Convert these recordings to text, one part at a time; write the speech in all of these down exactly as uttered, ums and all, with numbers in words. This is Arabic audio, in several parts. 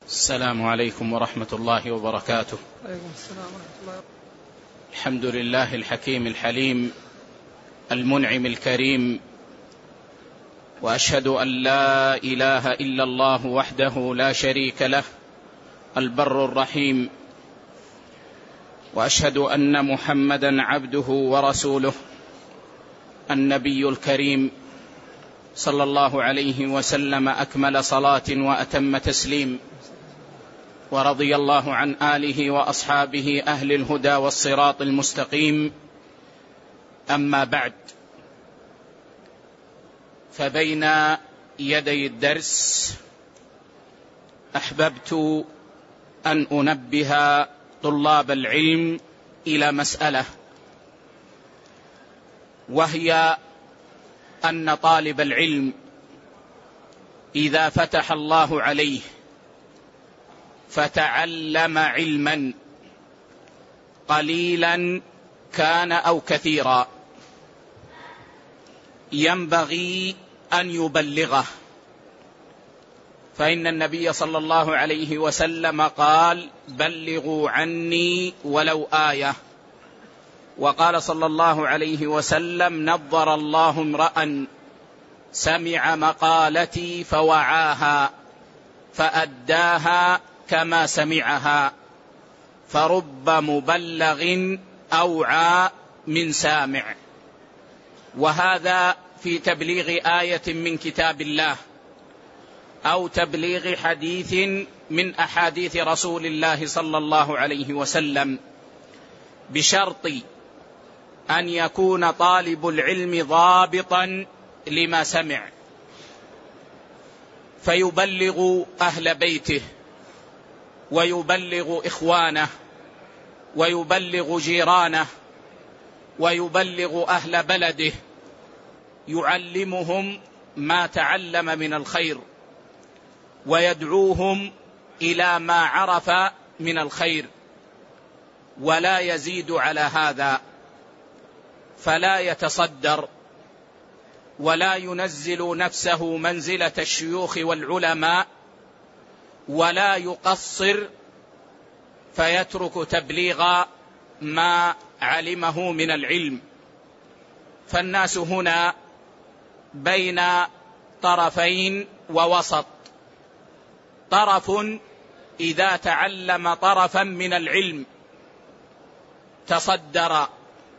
السلام عليكم ورحمة الله وبركاته. عليكم السلام ورحمة الله. الحمد لله الحكيم الحليم المنعم الكريم، وأشهد أن لا إله إلا الله وحده لا شريك له البر الرحيم، وأشهد أن محمدا عبده ورسوله النبي الكريم صلى الله عليه وسلم أكمل صلاة وأتم تسليم، ورضي الله عن آله وأصحابه أهل الهدى والصراط المستقيم. أما بعد، فبين يدي الدرس أحببت أن أنبه طلاب العلم إلى مسألة، وهي أن طالب العلم إذا فتح الله عليه فتعلم علما قليلا كان أو كثيرا، ينبغي أن يبلغه، فإن النبي صلى الله عليه وسلم قال: بلغوا عني ولو آية. وقال صلى الله عليه وسلم: نضر الله امرأ سمع مقالتي فوعاها فأداها كما سمعها، فرب مبلغ أوعى من سامع. وهذا في تبليغ آية من كتاب الله أو تبليغ حديث من أحاديث رسول الله صلى الله عليه وسلم، بشرط أن يكون طالب العلم ضابطا لما سمع، فيبلغ أهل بيته، ويبلغ إخوانه، ويبلغ جيرانه، ويبلغ أهل بلده، يعلمهم ما تعلم من الخير، ويدعوهم إلى ما عرف من الخير، ولا يزيد على هذا، فلا يتصدر ولا ينزل نفسه منزلة الشيوخ والعلماء، ولا يقصر فيترك تبليغ ما علمه من العلم. فالناس هنا بين طرفين ووسط: طرف إذا تعلم طرفا من العلم تصدر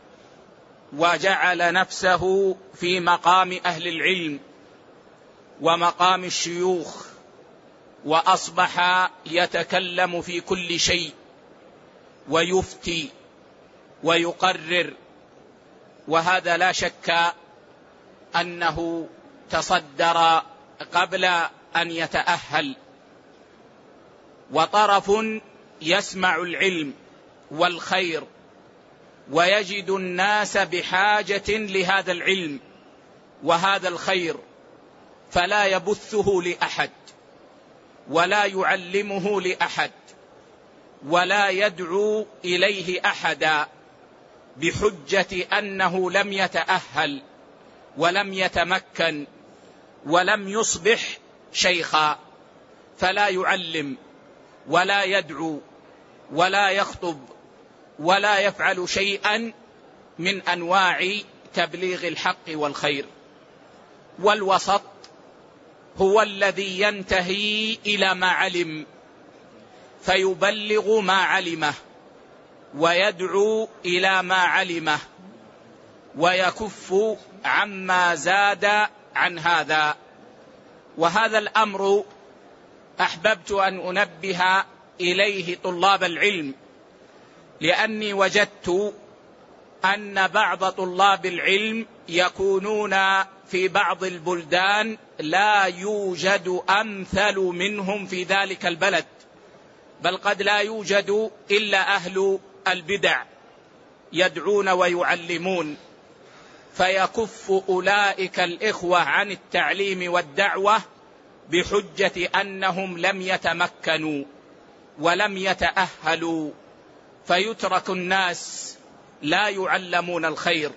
وجعل نفسه في مقام أهل العلم ومقام الشيوخ، وأصبح يتكلم في كل شيء ويفتي ويقرر، وهذا لا شك أنه تصدر قبل أن يتأهل. وطرف يسمع العلم والخير ويجد الناس بحاجة لهذا العلم وهذا الخير، فلا يبثه لأحد ولا يعلمه لأحد ولا يدعو إليه أحدا، بحجة أنه لم يتأهل ولم يتمكن ولم يصبح شيخا، فلا يعلم ولا يدعو ولا يخطب ولا يفعل شيئا من أنواع تبليغ الحق والخير. والوسط هو الذي ينتهي إلى ما علم فيبلغ ما علمه، ويدعو إلى ما علمه، ويكف عما زاد عن هذا. وهذا الأمر أحببت أن أنبه إليه طلاب العلم، لأني وجدت أن بعض طلاب العلم يكونون في بعض البلدان لا يوجد أمثل منهم في ذلك البلد، بل قد لا يوجد إلا أهل البدع يدعون ويعلمون، فيكف أولئك الإخوة عن التعليم والدعوة بحجة أنهم لم يتمكنوا ولم يتأهلوا، فيترك الناس لا يعلمون الخير.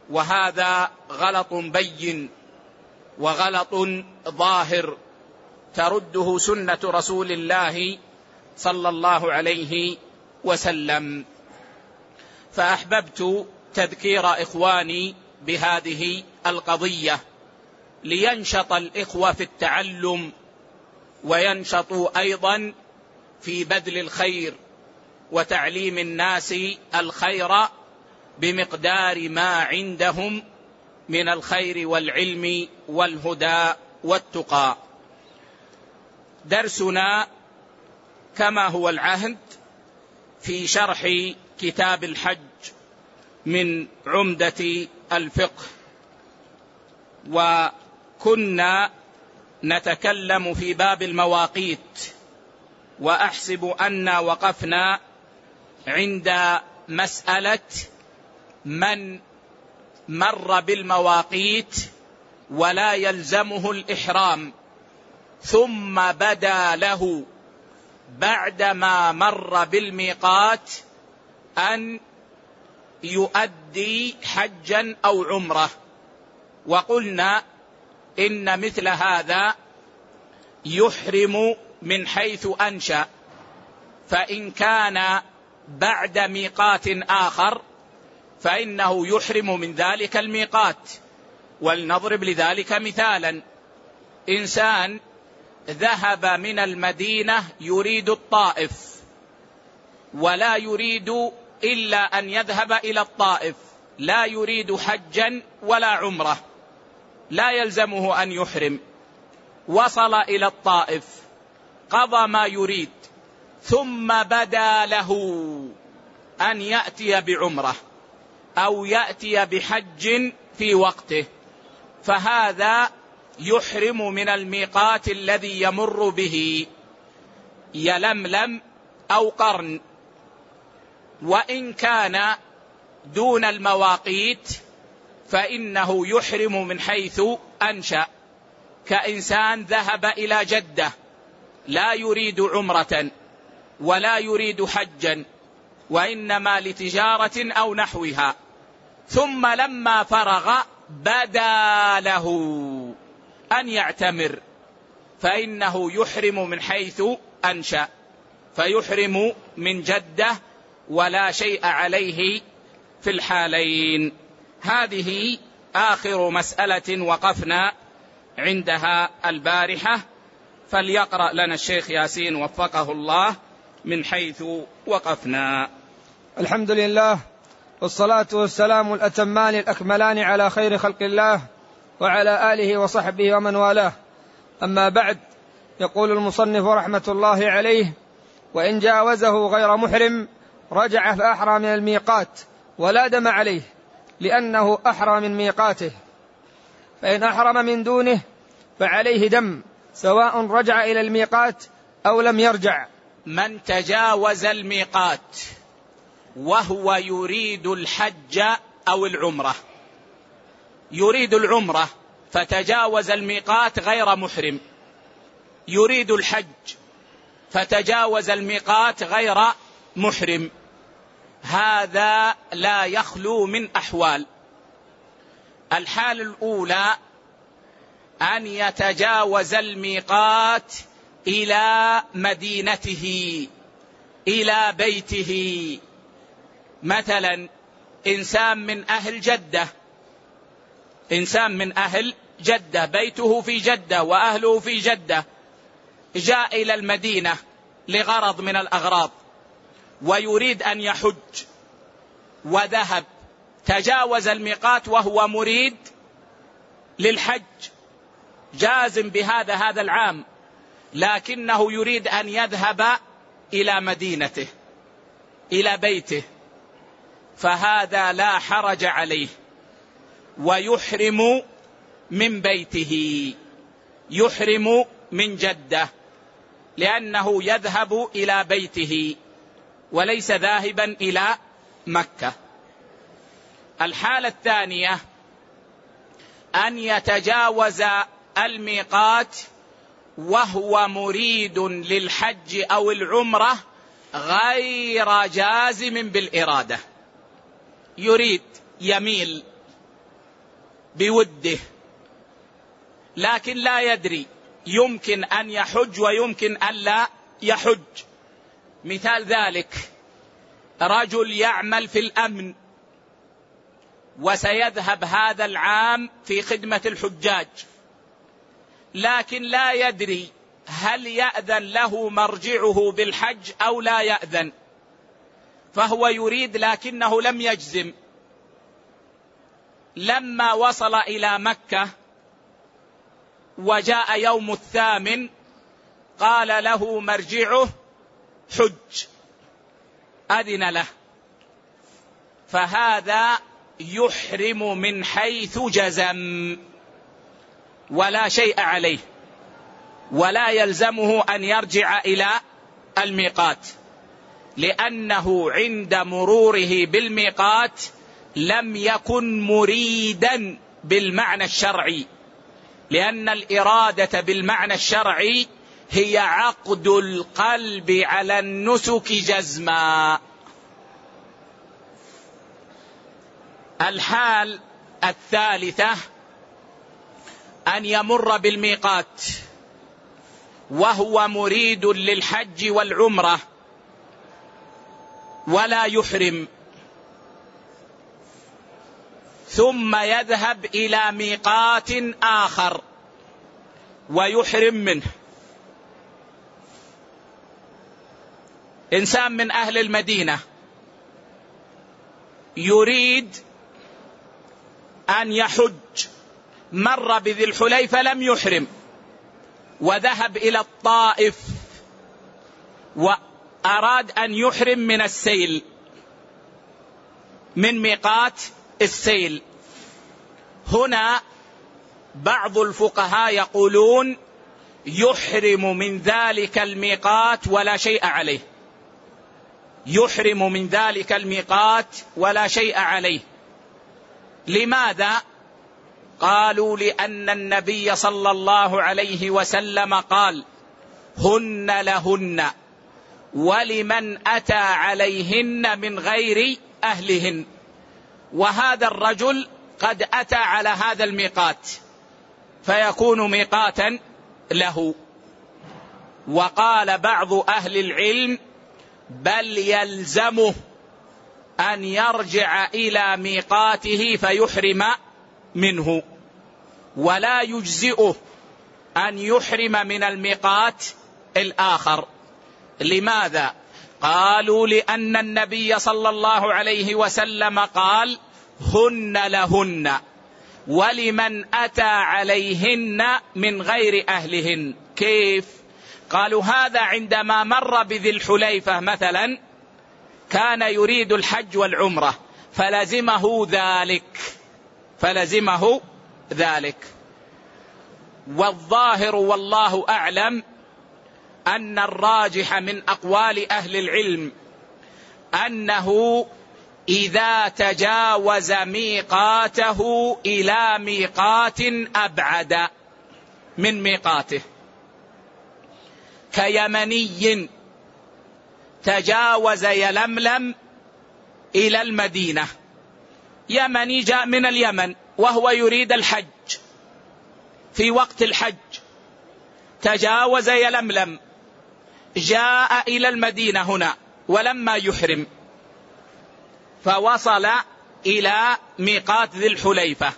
وهذا غلط بين وغلط ظاهر، ترده سنة رسول الله صلى الله عليه وسلم. فأحببت تذكير إخواني بهذه القضية لينشط الإخوة في التعلم، وينشطوا أيضا في بذل الخير وتعليم الناس الخير بمقدار ما عندهم من الخير والعلم والهدى والتقى. درسنا كما هو العهد في شرح كتاب الحج من عمدة الفقه، وكنا نتكلم في باب المواقيت، وأحسب أن وقفنا عند مسألة من مر بالمواقيت ولا يلزمه الإحرام ثم بدا له بعدما مر بالميقات أن يؤدي حجا أو عمره. وقلنا إن مثل هذا يحرم من حيث أنشأ، فإن كان بعد ميقات آخر فإنه يحرم من ذلك الميقات. ولنضرب لذلك مثالا: إنسان ذهب من المدينة يريد الطائف ولا يريد إلا أن يذهب إلى الطائف، لا يريد حجا ولا عمره، لا يلزمه أن يحرم. وصل إلى الطائف، قضى ما يريد، ثم بدا له أن يأتي بعمره أو يأتي بحج في وقته، فهذا يحرم من الميقات الذي يمر به، يلملم أو قرن. وإن كان دون المواقيت فإنه يحرم من حيث أنشأ، كإنسان ذهب إلى جدة لا يريد عمرة ولا يريد حجا، وإنما لتجارة أو نحوها، ثم لما فرغ بدا له أن يعتمر، فإنه يحرم من حيث أنشأ، فيحرم من جدة ولا شيء عليه في الحالين. هذه آخر مسألة وقفنا عندها البارحة، فليقرأ لنا الشيخ ياسين وفقه الله من حيث وقفنا. الحمد لله، والصلاة والسلام الأتمان الأكملان على خير خلق الله وعلى آله وصحبه ومن والاه. أما بعد، يقول المصنف رحمة الله عليه: وإن جاوزه غير محرم رجع فأحرى من الميقات ولا دم عليه، لأنه أحرى من ميقاته. فإن أحرم من دونه فعليه دم، سواء رجع إلى الميقات أو لم يرجع. من تجاوز الميقات وهو يريد الحج أو العمرة، يريد العمرة فتجاوز الميقات غير محرم، يريد الحج فتجاوز الميقات غير محرم، هذا لا يخلو من أحوال. الحال الأولى أن يتجاوز الميقات إلى مدينته، إلى بيته. مثلا إنسان من أهل جدة، إنسان من أهل جدة بيته في جدة وأهله في جدة، جاء إلى المدينة لغرض من الأغراض ويريد أن يحج وذهب، تجاوز الميقات وهو مريد للحج، جازم بهذا هذا العام، لكنه يريد أن يذهب إلى مدينته إلى بيته، فهذا لا حرج عليه، ويحرم من بيته، يحرم من جدة، لأنه يذهب إلى بيته وليس ذاهبا إلى مكة. الحالة الثانية أن يتجاوز الميقات وهو مريد للحج أو العمرة غير جازم بالإرادة، يريد يميل بوده لكن لا يدري يمكن أن يحج ويمكن أن لا يحج. مثال ذلك رجل يعمل في الأمن وسيذهب هذا العام في خدمة الحجاج، لكن لا يدري هل يأذن له مرجعه بالحج أو لا يأذن، فهو يريد لكنه لم يجزم. لما وصل إلى مكة وجاء يوم الثامن قال له مرجعه حج، أذن له، فهذا يحرم من حيث جزم ولا شيء عليه، ولا يلزمه أن يرجع إلى الميقات، لأنه عند مروره بالميقات لم يكن مريدا بالمعنى الشرعي، لأن الإرادة بالمعنى الشرعي هي عقد القلب على النسك جزما. الحال الثالثة أن يمر بالميقات وهو مريد للحج والعمرة ولا يحرم، ثم يذهب إلى ميقات آخر ويحرم منه. إنسان من أهل المدينة يريد أن يحج، مر بذي الحليفة لم يحرم، وذهب إلى الطائف وأراد أن يحرم من السيل، من ميقات السيل. هنا بعض الفقهاء يقولون يحرم من ذلك الميقات ولا شيء عليه، يحرم من ذلك الميقات ولا شيء عليه. لماذا؟ قالوا لأن النبي صلى الله عليه وسلم قال هن لهن ولمن أتى عليهن من غير أهلهن، وهذا الرجل قد أتى على هذا الميقات فيكون ميقاتا له. وقال بعض أهل العلم بل يلزمه أن يرجع إلى ميقاته فيحرم منه، ولا يجزئه أن يحرم من الميقات الآخر. لماذا؟ قالوا لأن النبي صلى الله عليه وسلم قال هن لهن ولمن أتى عليهن من غير أهلهن. كيف؟ قالوا هذا عندما مر بذي الحليفة مثلا كان يريد الحج والعمرة فلزمه ذلك فلزمه ذلك والظاهر والله أعلم أن الراجح من أقوال أهل العلم أنه إذا تجاوز ميقاته إلى ميقات أبعد من ميقاته، كيمني تجاوز يلملم إلى المدينة، يمني جاء من اليمن وهو يريد الحج في وقت الحج، تجاوز يلملم جاء إلى المدينة هنا ولما يحرم، فوصل إلى ميقات ذي الحليفة،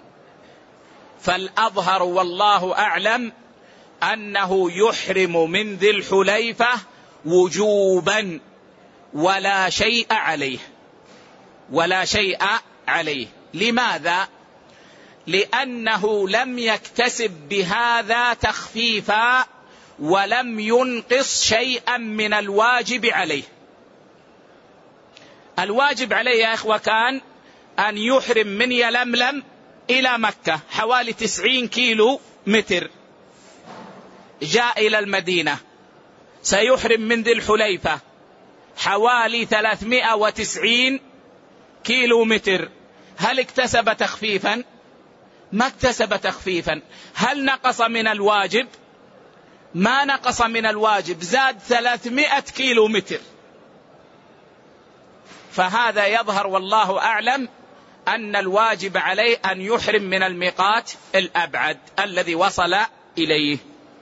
فالأظهر والله أعلم أنه يحرم من ذي الحليفة وجوبا ولا شيء عليه ولا شيء عليه. لماذا؟ لأنه لم يكتسب بهذا تخفيفا ولم ينقص شيئا من الواجب عليه. الواجب عليه يا إخوة كان أن يحرم من يلملم إلى مكة حوالي تسعين كيلو متر، جاء إلى المدينة سيحرم من ذي الحليفة حوالي ثلاثمائة وتسعين كيلو متر، هل اكتسب تخفيفا؟ ما اكتسب تخفيفا. هل نقص من الواجب؟ ما نقص من الواجب، زاد ثلاثمائة كيلو متر. فهذا يظهر والله أعلم أن الواجب عليه أن يحرم من الميقات الأبعد الذي وصل إليه.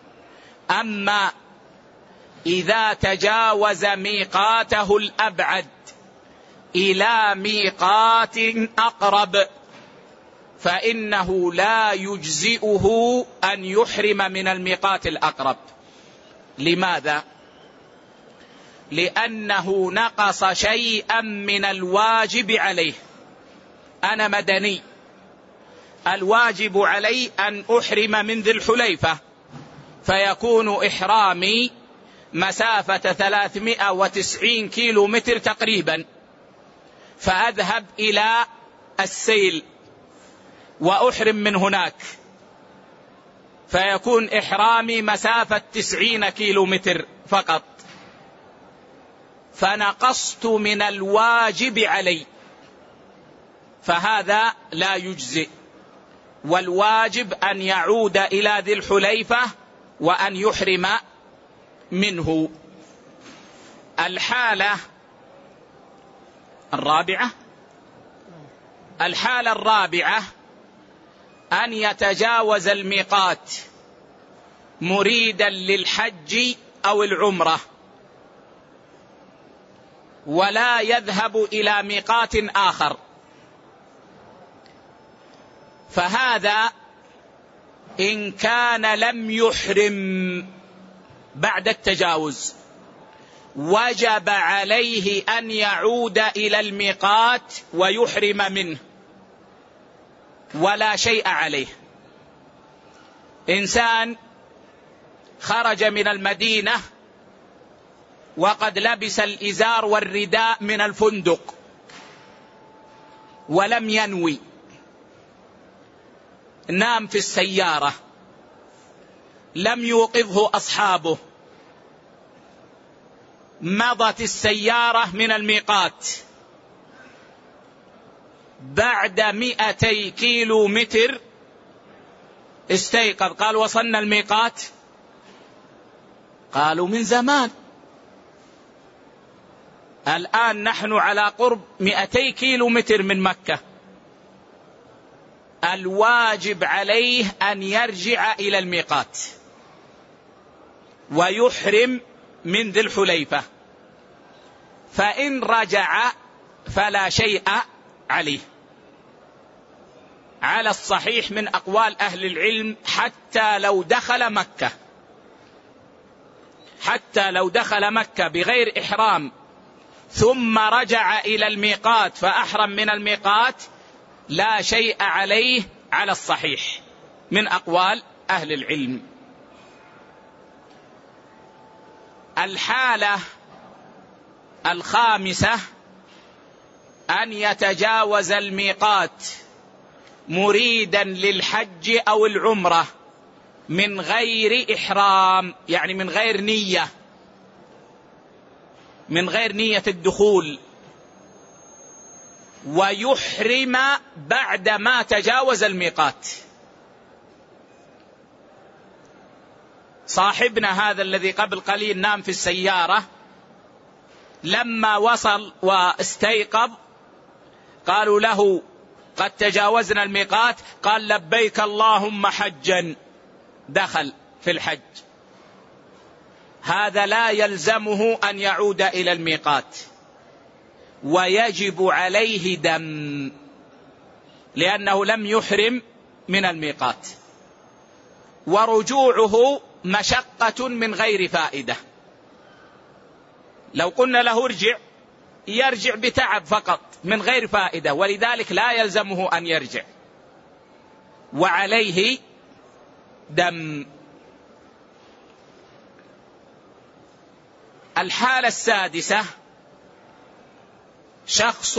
أما إذا تجاوز ميقاته الأبعد إلى ميقات أقرب فإنه لا يجزئه أن يحرم من الميقات الأقرب. لماذا؟ لأنه نقص شيئا من الواجب عليه. أنا مدني، الواجب علي أن أحرم من ذي الحليفة، فيكون إحرامي مسافة ثلاثمائة وتسعين كيلو متر تقريبا، فأذهب إلى السيل وأحرم من هناك، فيكون إحرامي مسافة تسعين كيلو متر فقط، فنقصت من الواجب علي، فهذا لا يجزئ. والواجب أن يعود إلى ذي الحليفة وأن يحرم منه. الحالة الرابعة الحالة الرابعة أن يتجاوز الميقات مريدا للحج أو العمرة ولا يذهب إلى ميقات آخر، فهذا إن كان لم يحرم بعد التجاوز وجب عليه أن يعود إلى الميقات ويحرم منه ولا شيء عليه. إنسان خرج من المدينة وقد لبس الإزار والرداء من الفندق ولم ينوي، نام في السيارة، لم يوقظه أصحابه، مضت السيارة من الميقات، بعد مئتي كيلو متر استيقظ قال وصلنا الميقات، قالوا من زمان، الآن نحن على قرب مئتي كيلو متر من مكة. الواجب عليه أن يرجع إلى الميقات ويحرم من ذي الحليفة، فإن رجع فلا شيء عليه على الصحيح من أقوال أهل العلم، حتى لو دخل مكة حتى لو دخل مكة بغير إحرام ثم رجع إلى الميقات فأحرم من الميقات لا شيء عليه على الصحيح من أقوال أهل العلم. الحالة الخامسة أن يتجاوز الميقات مريدا للحج أو العمرة من غير إحرام، يعني من غير نية من غير نية الدخول، ويحرم بعد ما تجاوز الميقات. صاحبنا هذا الذي قبل قليل نام في السيارة لما وصل واستيقظ قالوا له قد تجاوزنا الميقات، قال لبيك اللهم حجا، دخل في الحج. هذا لا يلزمه أن يعود إلى الميقات، ويجب عليه دم لأنه لم يحرم من الميقات، ورجوعه مشقة من غير فائدة. لو قلنا له ارجع يرجع بتعب فقط من غير فائدة، ولذلك لا يلزمه أن يرجع وعليه دم. الحالة السادسة شخص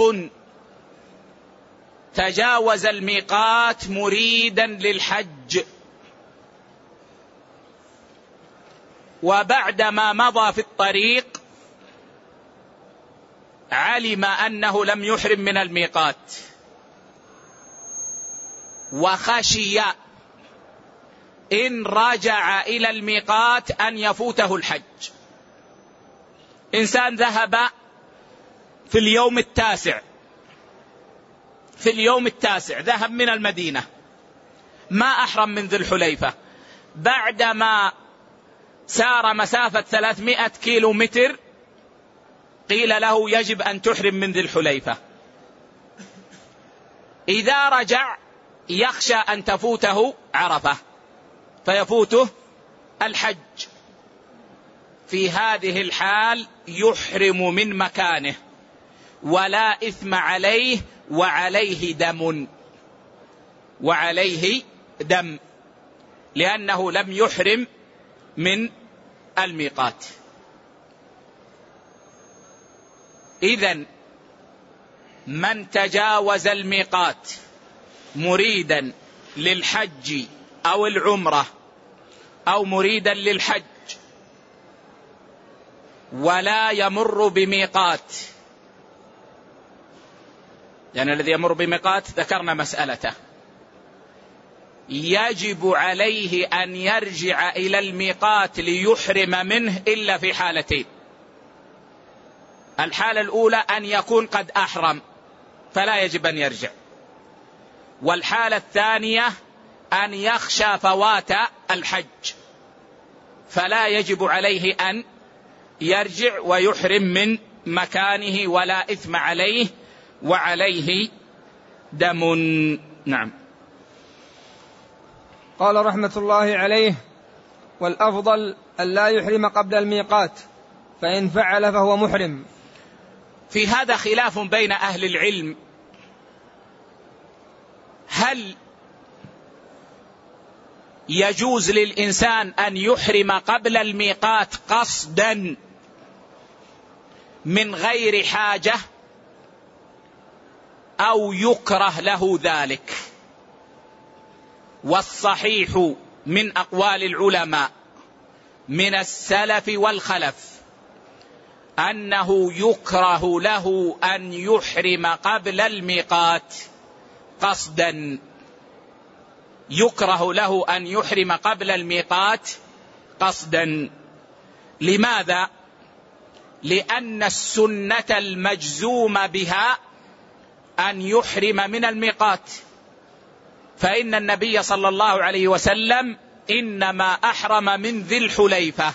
تجاوز الميقات مريدا للحج، وبعدما مضى في الطريق علم أنه لم يحرم من الميقات، وخشي إن رجع إلى الميقات أن يفوته الحج. إنسان ذهب في اليوم التاسع في اليوم التاسع ذهب من المدينة، ما أحرم من ذي الحليفة، بعدما سار مسافة ثلاثمائة كيلو متر قيل له يجب أن تحرم من ذي الحليفة. إذا رجع يخشى أن تفوته عرفة فيفوته الحج، في هذه الحال يحرم من مكانه ولا إثم عليه وعليه دم وعليه دم لأنه لم يحرم من الميقات. إذن من تجاوز الميقات مريدا للحج أو العمرة أو مريدا للحج ولا يمر بميقات، يعني الذي يمر بميقات ذكرنا مسألته، يجب عليه أن يرجع إلى الميقات ليحرم منه إلا في حالتين. الحالة الأولى أن يكون قد أحرم فلا يجب أن يرجع، والحالة الثانية أن يخشى فوات الحج فلا يجب عليه أن يرجع ويحرم من مكانه ولا إثم عليه وعليه دم. نعم. قال رحمة الله عليه: والأفضل أن لا يحرم قبل الميقات، فإن فعل فهو محرم. في هذا خلاف بين أهل العلم، هل يجوز للإنسان أن يحرم قبل الميقات قصدا من غير حاجة أو يكره له ذلك؟ والصحيح من أقوال العلماء من السلف والخلف أنه يكره له أن يحرم قبل الميقات قصدا، يكره له أن يحرم قبل الميقات قصدا. لماذا؟ لأن السنة المجزوم بها أن يحرم من الميقات، فإن النبي صلى الله عليه وسلم إنما أحرم من ذي الحليفة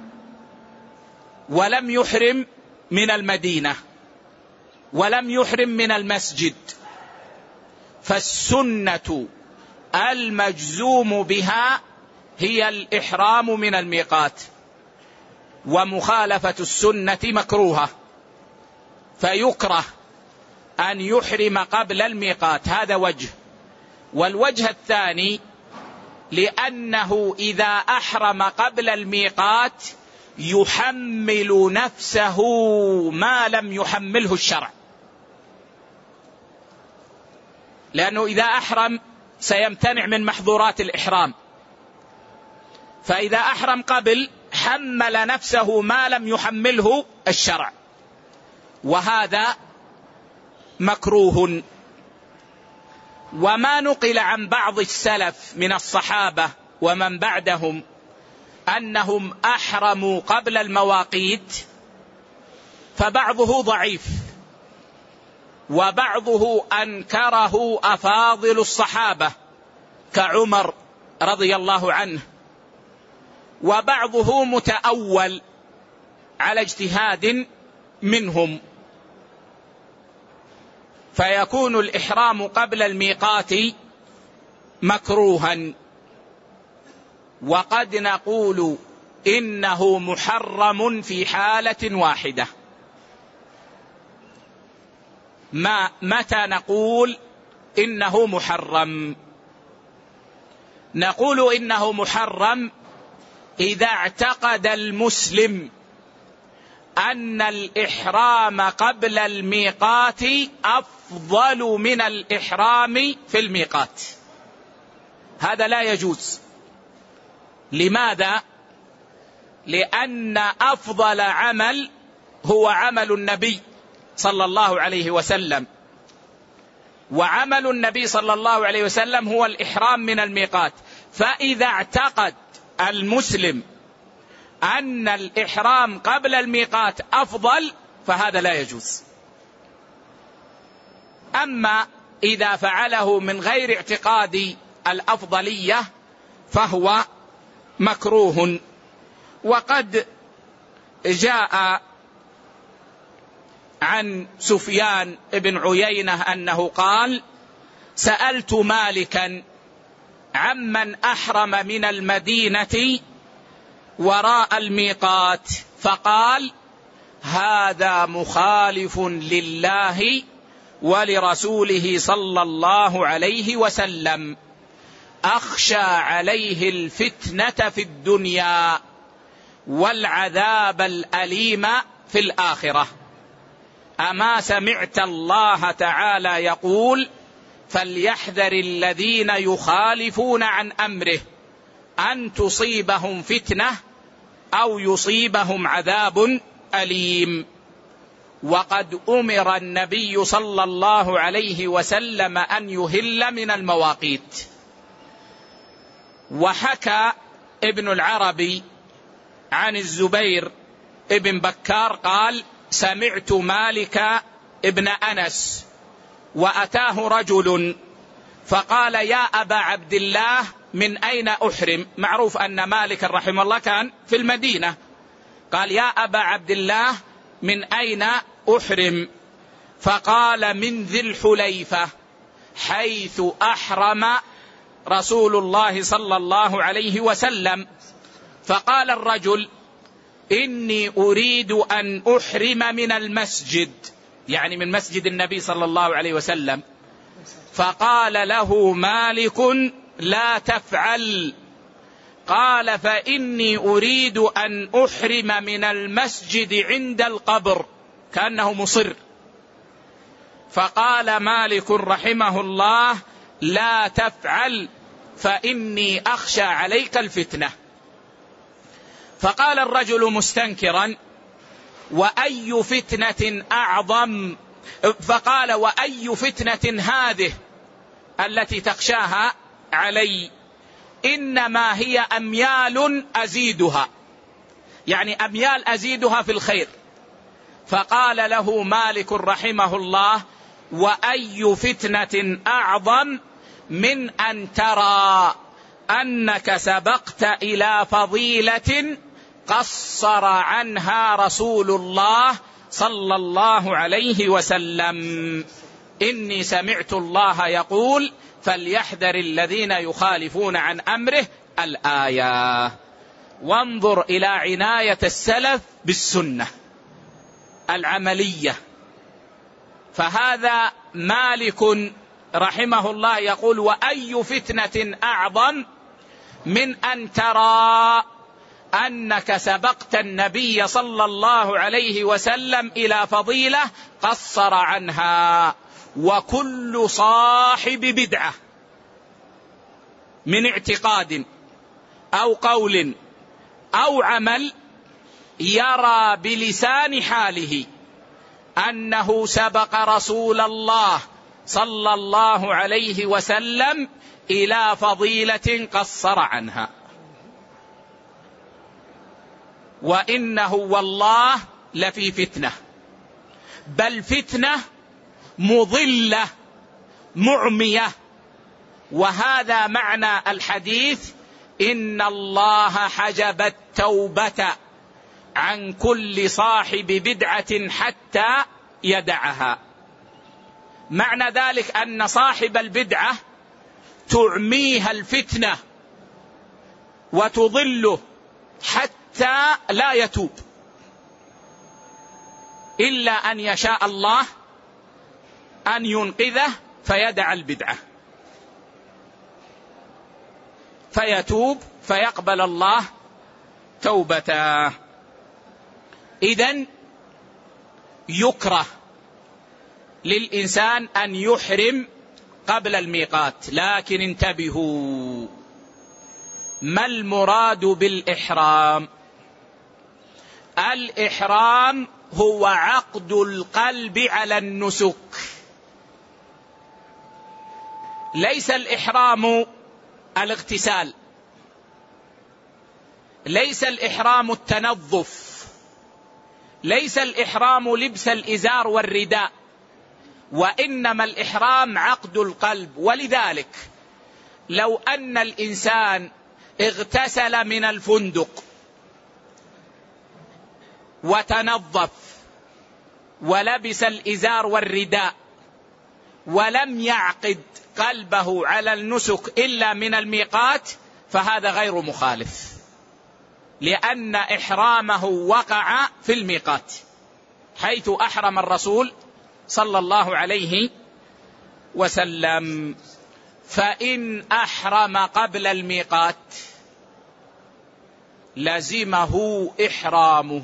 ولم يحرم من المدينة ولم يحرم من المسجد، فالسنة المجزوم بها هي الإحرام من الميقات، ومخالفة السنة مكروهة، فيكره أن يحرم قبل الميقات. هذا وجه. والوجه الثاني لأنه إذا أحرم قبل الميقات يحمل نفسه ما لم يحمله الشرع، لأنه إذا أحرم سيمتنع من محظورات الإحرام، فإذا أحرم قبل حمل نفسه ما لم يحمله الشرع، وهذا مكروه. وما نقل عن بعض السلف من الصحابة ومن بعدهم أنهم أحرموا قبل المواقيت فبعضه ضعيف، وبعضه أنكره أفاضل الصحابة كعمر رضي الله عنه، وبعضه متأول على اجتهاد منهم، فيكون الإحرام قبل الميقات مكروها. وقد نقول إنه محرم في حالة واحدة. ما متى نقول إنه محرم؟ نقول إنه محرم إذا اعتقد المسلم أن الإحرام قبل الميقات أفضل من الإحرام في الميقات. هذا لا يجوز. لماذا؟ لأن أفضل عمل هو عمل النبي صلى الله عليه وسلم، وعمل النبي صلى الله عليه وسلم هو الإحرام من الميقات. فإذا اعتقد المسلم أن الإحرام قبل الميقات أفضل فهذا لا يجوز. أما إذا فعله من غير اعتقاد الأفضلية فهو مكروه. وقد جاء عن سفيان بن عيينة أنه قال: سألت مالكا عمن أحرم من المدينة وراء الميقات فقال: هذا مخالف لله ولرسوله صلى الله عليه وسلم، أخشى عليه الفتنة في الدنيا والعذاب الأليم في الآخرة. أما سمعت الله تعالى يقول: فليحذر الذين يخالفون عن أمره أن تصيبهم فتنة أو يصيبهم عذاب أليم. وقد أمر النبي صلى الله عليه وسلم أن يهل من المواقيت. وحكى ابن العربي عن الزبير ابن بكار قال: سمعت مالك ابن أنس وأتاه رجل فقال: يا أبا عبد الله من أين أحرم؟ معروف أن مالك رحمه الله كان في المدينة. قال: يا أبا عبد الله من أين أحرم؟ فقال: من ذي الحليفة حيث أحرم رسول الله صلى الله عليه وسلم. فقال الرجل: إني أريد أن أحرم من المسجد، يعني من مسجد النبي صلى الله عليه وسلم. فقال له مالك: لا تفعل. قال: فإني أريد أن أحرم من المسجد عند القبر، كأنه مصر. فقال مالك رحمه الله: لا تفعل فإني أخشى عليك الفتنة. فقال الرجل مستنكرا: وأي فتنة أعظم؟ فقال: وأي فتنة هذه التي تخشاها علي؟ إنما هي أميال أزيدها، يعني أميال أزيدها في الخير. فقال له مالك رحمه الله: وأي فتنة أعظم من أن ترى أنك سبقت إلى فضيلة قصر عنها رسول الله صلى الله عليه وسلم. إني سمعت الله يقول: فليحذر الذين يخالفون عن أمره، الآية. وانظر إلى عناية السلف بالسنة العملية. فهذا مالك رحمه الله يقول: وأي فتنة أعظم من أن ترى أنك سبقت النبي صلى الله عليه وسلم إلى فضيلة قصر عنها. وكل صاحب بدعة من اعتقاد أو قول أو عمل يرى بلسان حاله أنه سبق رسول الله صلى الله عليه وسلم إلى فضيلة قصر عنها، وإنه والله لفي فتنة، بل فتنة مضلة معمية. وهذا معنى الحديث: إن الله حجب التوبة عن كل صاحب بدعة حتى يدعها. معنى ذلك أن صاحب البدعة تعميها الفتنة وتضله حتى لا يتوب، إلا أن يشاء الله أن ينقذه فيدع البدعة فيتوب فيقبل الله توبته. إذن يكره للإنسان أن يحرم قبل الميقات، لكن انتبهوا، ما المراد بالإحرام؟ الإحرام هو عقد القلب على النسك. ليس الإحرام الاغتسال، ليس الإحرام التنظف، ليس الإحرام لبس الإزار والرداء، وإنما الإحرام عقد القلب. ولذلك لو أن الإنسان اغتسل من الفندق وتنظف ولبس الإزار والرداء ولم يعقد قلبه على النسك إلا من الميقات فهذا غير مخالف، لأن إحرامه وقع في الميقات حيث أحرم الرسول صلى الله عليه وسلم. فإن أحرم قبل الميقات لزمه إحرامه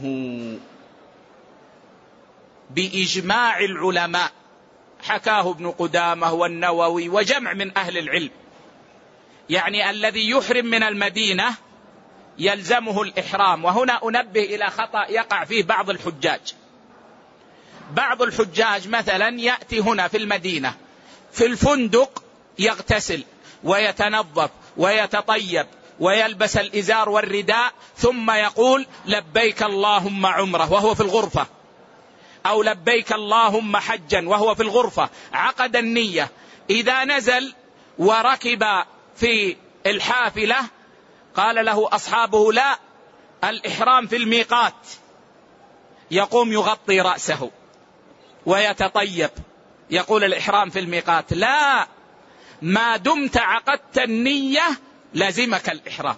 بإجماع العلماء، حكاه ابن قدامة والنووي وجمع من أهل العلم. يعني الذي يحرم من المدينة يلزمه الإحرام. وهنا أنبه إلى خطأ يقع فيه بعض الحجاج. بعض الحجاج مثلا يأتي هنا في المدينة في الفندق يغتسل ويتنظف ويتطيب ويلبس الإزار والرداء ثم يقول لبيك اللهم عمره وهو في الغرفة، أو لبيك اللهم حجا وهو في الغرفة، عقد النية. إذا نزل وركب في الحافلة قال له أصحابه لا، الإحرام في الميقات، يقوم يغطي رأسه ويتطيب يقول الإحرام في الميقات. لا، ما دمت عقدت النية لازمك الإحرام،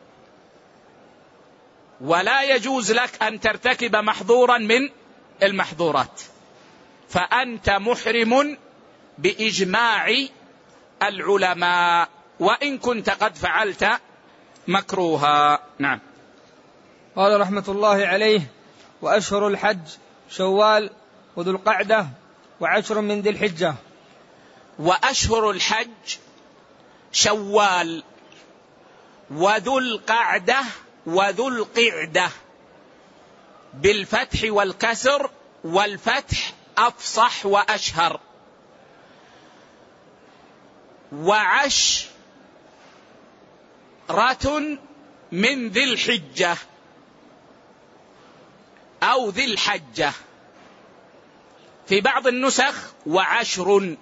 ولا يجوز لك أن ترتكب محظورا من المحظورات، فأنت محرم بإجماع العلماء وإن كنت قد فعلت مكروها. نعم. قال رحمة الله عليه: وأشهر الحج شوال وذو القعدة وعشر من ذي الحجة. وأشهر الحج شوال وذو القعدة وذو القعدة بالفتح والكسر، والفتح أفصح وأشهر. وعشرة من ذي الحجة أو ذي الحجة. في بعض النسخ وعشر،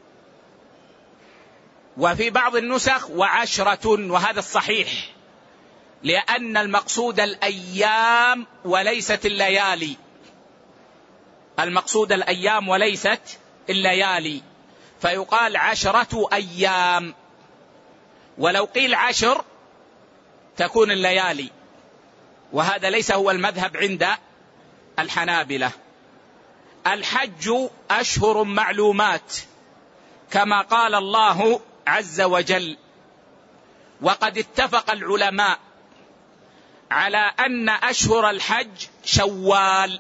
وفي بعض النسخ وعشرة، وهذا الصحيح، لأن المقصود الأيام وليست الليالي. المقصود الأيام وليست الليالي، فيقال عشرة أيام، ولو قيل عشر تكون الليالي، وهذا ليس هو المذهب عند الحنابلة. الحج أشهر معلومات كما قال الله عز وجل، وقد اتفق العلماء على أن أشهر الحج شوال،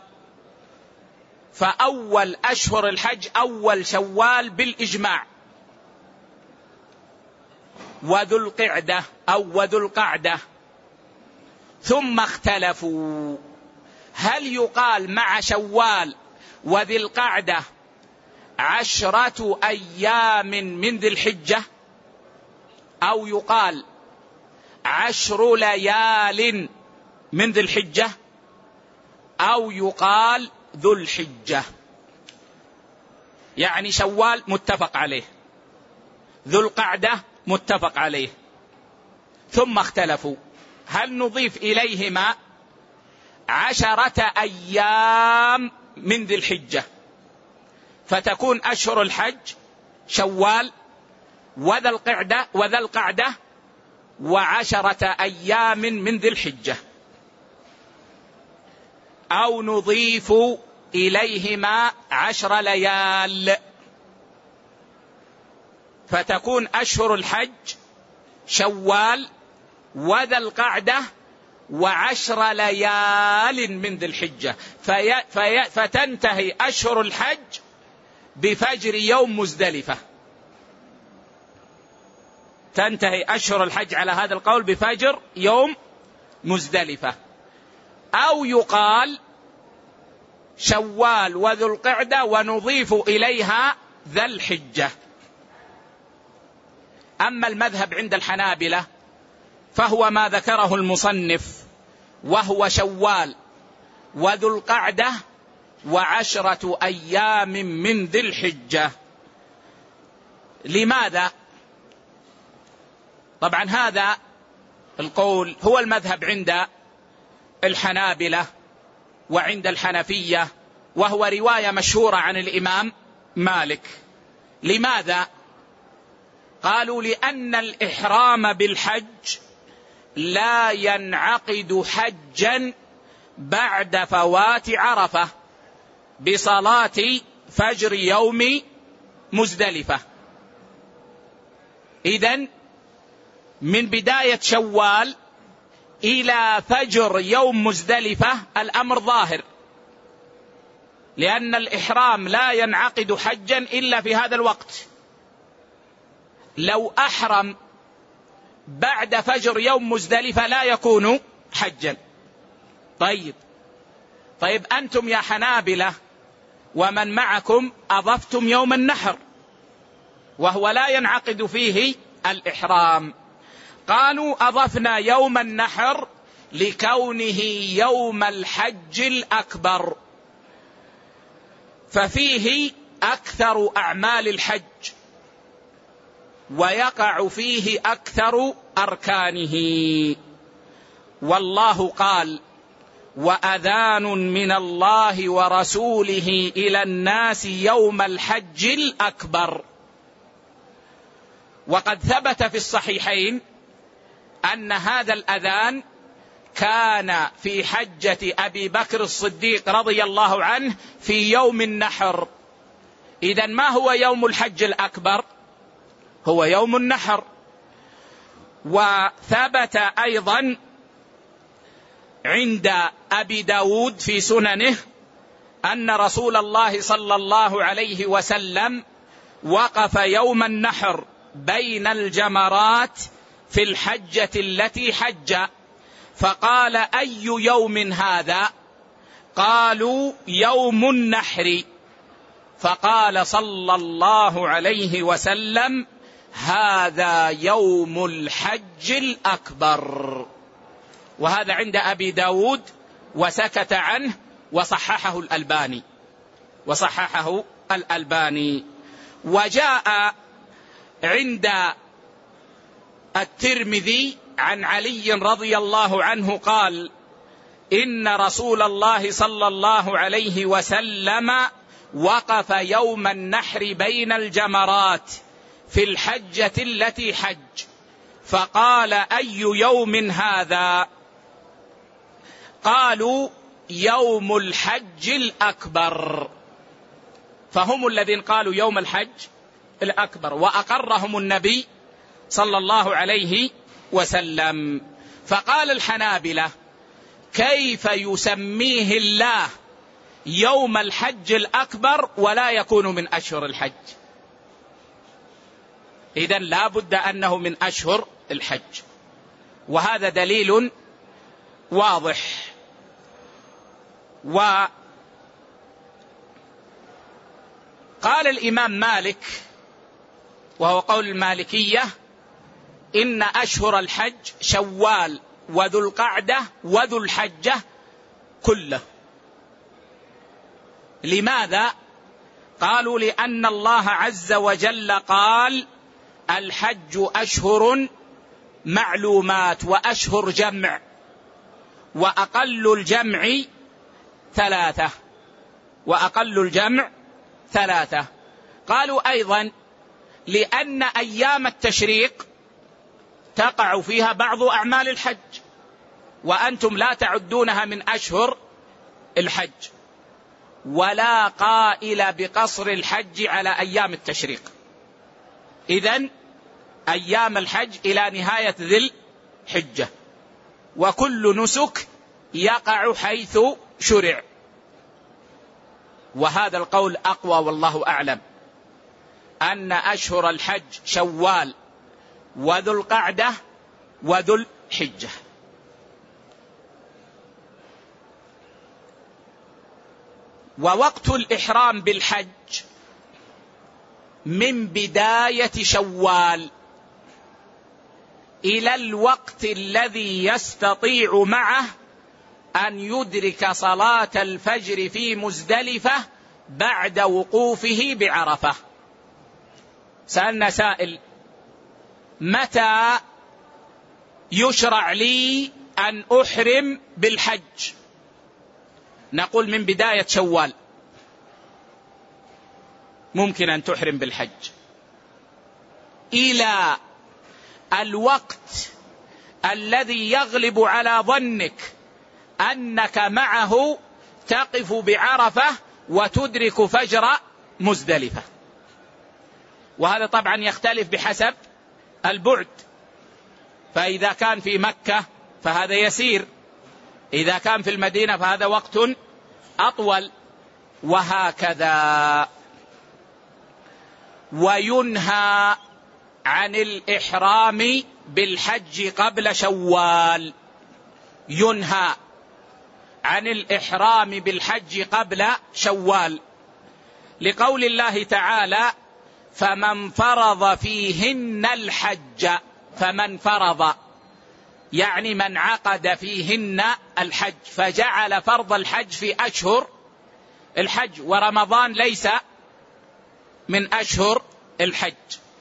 فأول أشهر الحج أول شوال بالإجماع، وذو القعدة أو وذو القعدة. ثم اختلفوا هل يقال مع شوال وذي القعدة عشرة أيام من ذي الحجة، أو يقال عشر ليال من ذي الحجة، أو يقال ذو الحجة. يعني شوال متفق عليه، ذو القعدة متفق عليه. ثم اختلفوا هل نضيف إليهما عشرة أيام من ذي الحجة فتكون أشهر الحج شوال وذا القعدة وذا القعدة وعشرة أيام من ذي الحجة، أو نضيف إليهما عشر ليال فتكون أشهر الحج شوال وذا القعدة وعشر ليال من ذي الحجة، في في فتنتهي أشهر الحج بفجر يوم مزدلفة. تنتهي أشهر الحج على هذا القول بفجر يوم مزدلفة. أو يقال شوال وذو القعدة ونضيف إليها ذا الحجة. أما المذهب عند الحنابلة فهو ما ذكره المصنف، وهو شوال وذو القعدة وعشرة أيام من ذي الحجة. لماذا؟ طبعا هذا القول هو المذهب عند الحنابلة وعند الحنفية، وهو رواية مشهورة عن الإمام مالك. لماذا؟ قالوا لأن الإحرام بالحج لا ينعقد حجا بعد فوات عرفة بصلاة فجر يوم مزدلفة. إذن من بداية شوال إلى فجر يوم مزدلفة الأمر ظاهر، لأن الإحرام لا ينعقد حجا إلا في هذا الوقت. لو أحرم بعد فجر يوم مزدلفة لا يكون حجا. طيب طيب أنتم يا حنابلة ومن معكم أضفتم يوم النحر وهو لا ينعقد فيه الإحرام. قالوا أضفنا يوم النحر لكونه يوم الحج الأكبر، ففيه أكثر أعمال الحج ويقع فيه أكثر أركانه. والله قال: وأذان من الله ورسوله إلى الناس يوم الحج الأكبر. وقد ثبت في الصحيحين أن هذا الأذان كان في حجة أبي بكر الصديق رضي الله عنه في يوم النحر. إذن ما هو يوم الحج الأكبر؟ هو يوم النحر. وثبت أيضا عند أبي داود في سننه أن رسول الله صلى الله عليه وسلم وقف يوم النحر بين الجمرات في الحجة التي حج، فقال: أي يوم هذا؟ قالوا: يوم النحر. فقال صلى الله عليه وسلم: هذا يوم الحج الأكبر. وهذا عند أبي داود وسكت عنه وصححه الألباني وصححه الألباني. وجاء عند الترمذي عن علي رضي الله عنه قال: إن رسول الله صلى الله عليه وسلم وقف يوم النحر بين الجمرات في الحجة التي حج، فقال: أي يوم هذا؟ قالوا: يوم الحج الأكبر. فهم الذين قالوا يوم الحج الأكبر، وأقرهم النبي صلى الله عليه وسلم. فقال الحنابلة: كيف يسميه الله يوم الحج الأكبر ولا يكون من أشهر الحج؟ إذن لا بد أنه من أشهر الحج، وهذا دليل واضح. وقال الإمام مالك وهو قول المالكية: إن أشهر الحج شوال وذو القعدة وذو الحجة كله. لماذا؟ قالوا: لأن الله عز وجل قال: الحج أشهر معلومات، وأشهر جمع، وأقل الجمع ثلاثة وأقل الجمع ثلاثة. قالوا أيضا: لأن أيام التشريق تقع فيها بعض أعمال الحج، وأنتم لا تعدونها من أشهر الحج، ولا قائل بقصر الحج على أيام التشريق. إذن أيام الحج إلى نهاية ذي الحجة، وكل نسك يقع حيث شرع. وهذا القول أقوى والله أعلم، أن أشهر الحج شوال وذو القعدة وذو الحجة. ووقت الإحرام بالحج من بداية شوال إلى الوقت الذي يستطيع معه أن يدرك صلاة الفجر في مزدلفة بعد وقوفه بعرفة. سألنا سائل: متى يشرع لي أن أحرم بالحج؟ نقول من بداية شوال ممكن أن تحرم بالحج إلى الوقت الذي يغلب على ظنك أنك معه تقف بعرفة وتدرك فجر مزدلفة. وهذا طبعا يختلف بحسب البعد، فإذا كان في مكة فهذا يسير، إذا كان في المدينة فهذا وقت أطول، وهكذا. وينهى عن الإحرام بالحج قبل شوال، ينهى عن الإحرام بالحج قبل شوال لقول الله تعالى فمن فرض فيهن الحج، فمن فرض يعني من عقد فيهن الحج، فجعل فرض الحج في أشهر الحج، ورمضان ليس من أشهر الحج.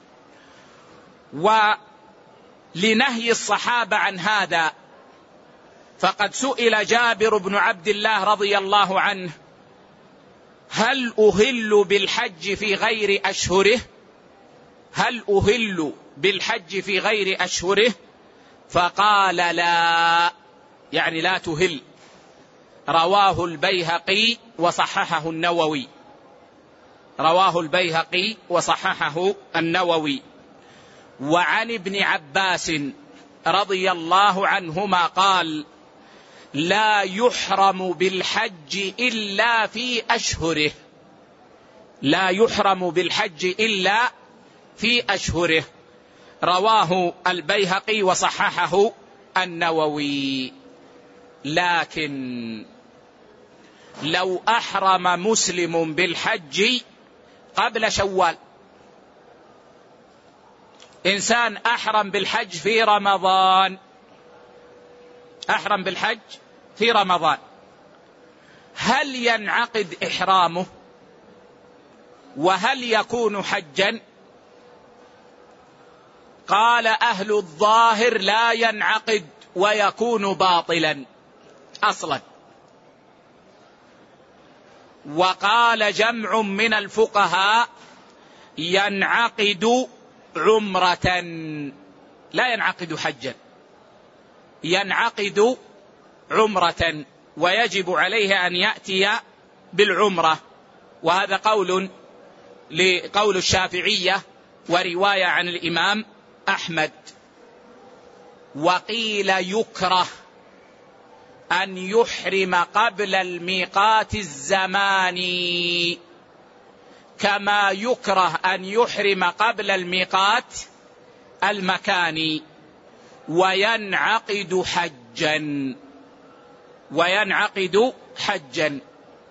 ولنهي الصحابة عن هذا فقد سئل جابر بن عبد الله رضي الله عنه هل أهل بالحج في غير أشهره، هل أهل بالحج في غير أشهره؟ فقال لا، يعني لا تهل. رواه البيهقي وصححه النووي، رواه البيهقي وصححه النووي. وعن ابن عباس رضي الله عنهما قال لا يحرم بالحج إلا في أشهره، لا يحرم بالحج إلا في أشهره. رواه البيهقي وصححه النووي. لكن لو أحرم مسلم بالحج قبل شوال، إنسان أحرم بالحج في رمضان، أحرم بالحج في رمضان، هل ينعقد إحرامه وهل يكون حجا؟ قال أهل الظاهر لا ينعقد ويكون باطلا أصلا. وقال جمع من الفقهاء ينعقد عمرة لا ينعقد حجا، ينعقد عمرة ويجب عليه أن يأتي بالعمرة. وهذا قول لقول الشافعية ورواية عن الإمام أحمد. وقيل يكره أن يحرم قبل الميقات الزماني كما يكره أن يحرم قبل الميقات المكاني، وينعقد حجا، وينعقد حجا.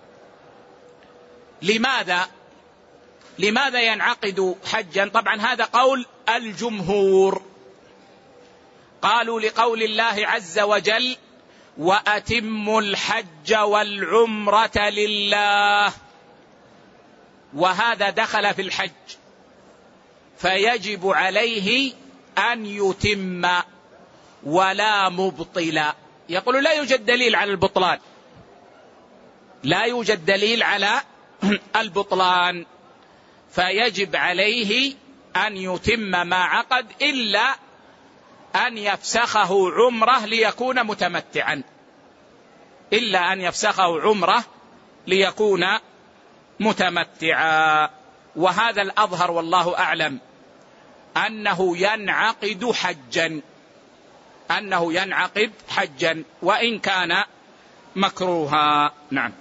لماذا؟ لماذا ينعقد حجا؟ طبعا هذا قول الجمهور، قالوا لقول الله عز وجل وأتموا الحج والعمرة لله، وهذا دخل في الحج فيجب عليه أن يتم ولا مبطل. يقول لا يوجد دليل على البطلان، لا يوجد دليل على البطلان، فيجب عليه أن يتم ما عقد إلا أن يفسخه عمره ليكون متمتعا، إلا أن يفسخه عمره ليكون متمتعا. وهذا الأظهر والله أعلم أنه ينعقد حجا، أنه ينعقد حجا وإن كان مكروها. نعم.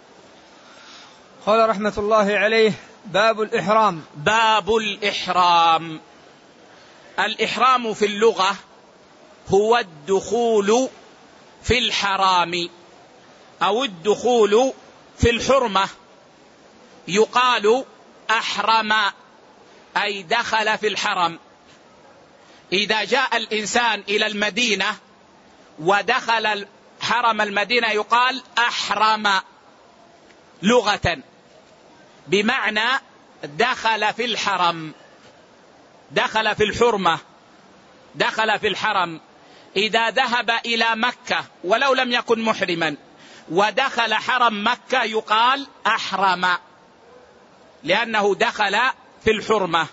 قال رحمة الله عليه باب الإحرام. باب الإحرام. الإحرام في اللغة هو الدخول في الحرام أو الدخول في الحرمة. يقال أحرم أي دخل في الحرم. إذا جاء الإنسان إلى المدينة ودخل حرم المدينة يقال أحرم لغة، بمعنى دخل في الحرم، دخل في الحرمة، دخل في الحرم. إذا ذهب إلى مكة ولو لم يكن محرما ودخل حرم مكة يقال أحرم، لأنه دخل في الحرمة.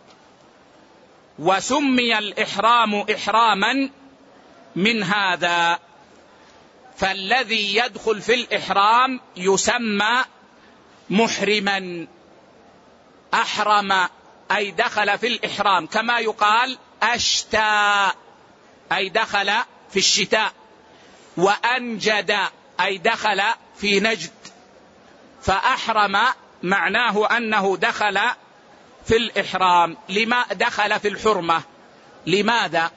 وسمي الإحرام إحراما من هذا، فالذي يدخل في الإحرام يسمى محرما. أحرم أي دخل في الإحرام، كما يقال أشتى أي دخل في الشتاء، وأنجد أي دخل في نجد. فأحرم معناه أنه دخل في الإحرام. لما دخل في الحرمة؟ لماذا؟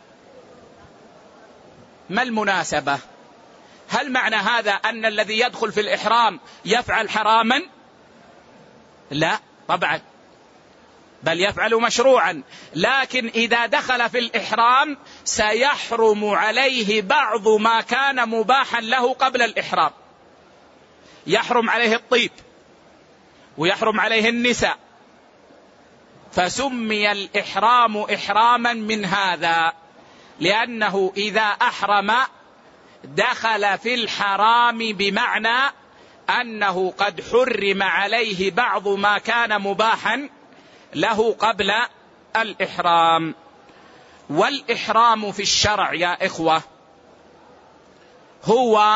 ما المناسبة؟ هل معنى هذا أن الذي يدخل في الإحرام يفعل حراما؟ لا طبعا، بل يفعل مشروعا. لكن إذا دخل في الإحرام سيحرم عليه بعض ما كان مباحا له قبل الإحرام. يحرم عليه الطيب، ويحرم عليه النساء، فسمي الإحرام إحراما من هذا، لأنه إذا أحرم دخل في الحرام، بمعنى أنه قد حرم عليه بعض ما كان مباحا له قبل الإحرام. والإحرام في الشرع يا إخوة هو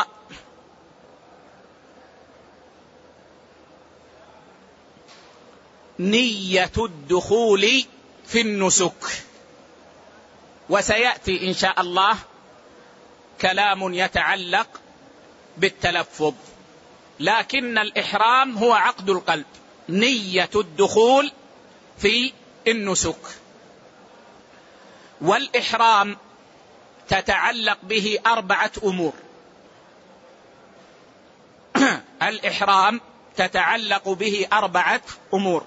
نية الدخول في النسك، وسيأتي إن شاء الله كلام يتعلق بالتلفظ، لكن الإحرام هو عقد القلب، نية الدخول في النسك. والإحرام تتعلق به أربعة أمور. الإحرام تتعلق به أربعة أمور.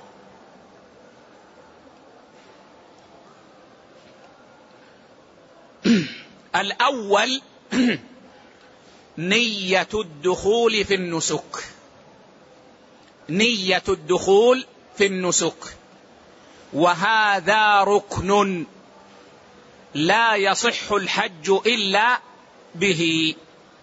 الأول نية الدخول في النسك، نية الدخول في النسك، وهذا ركن لا يصح الحج إلا به.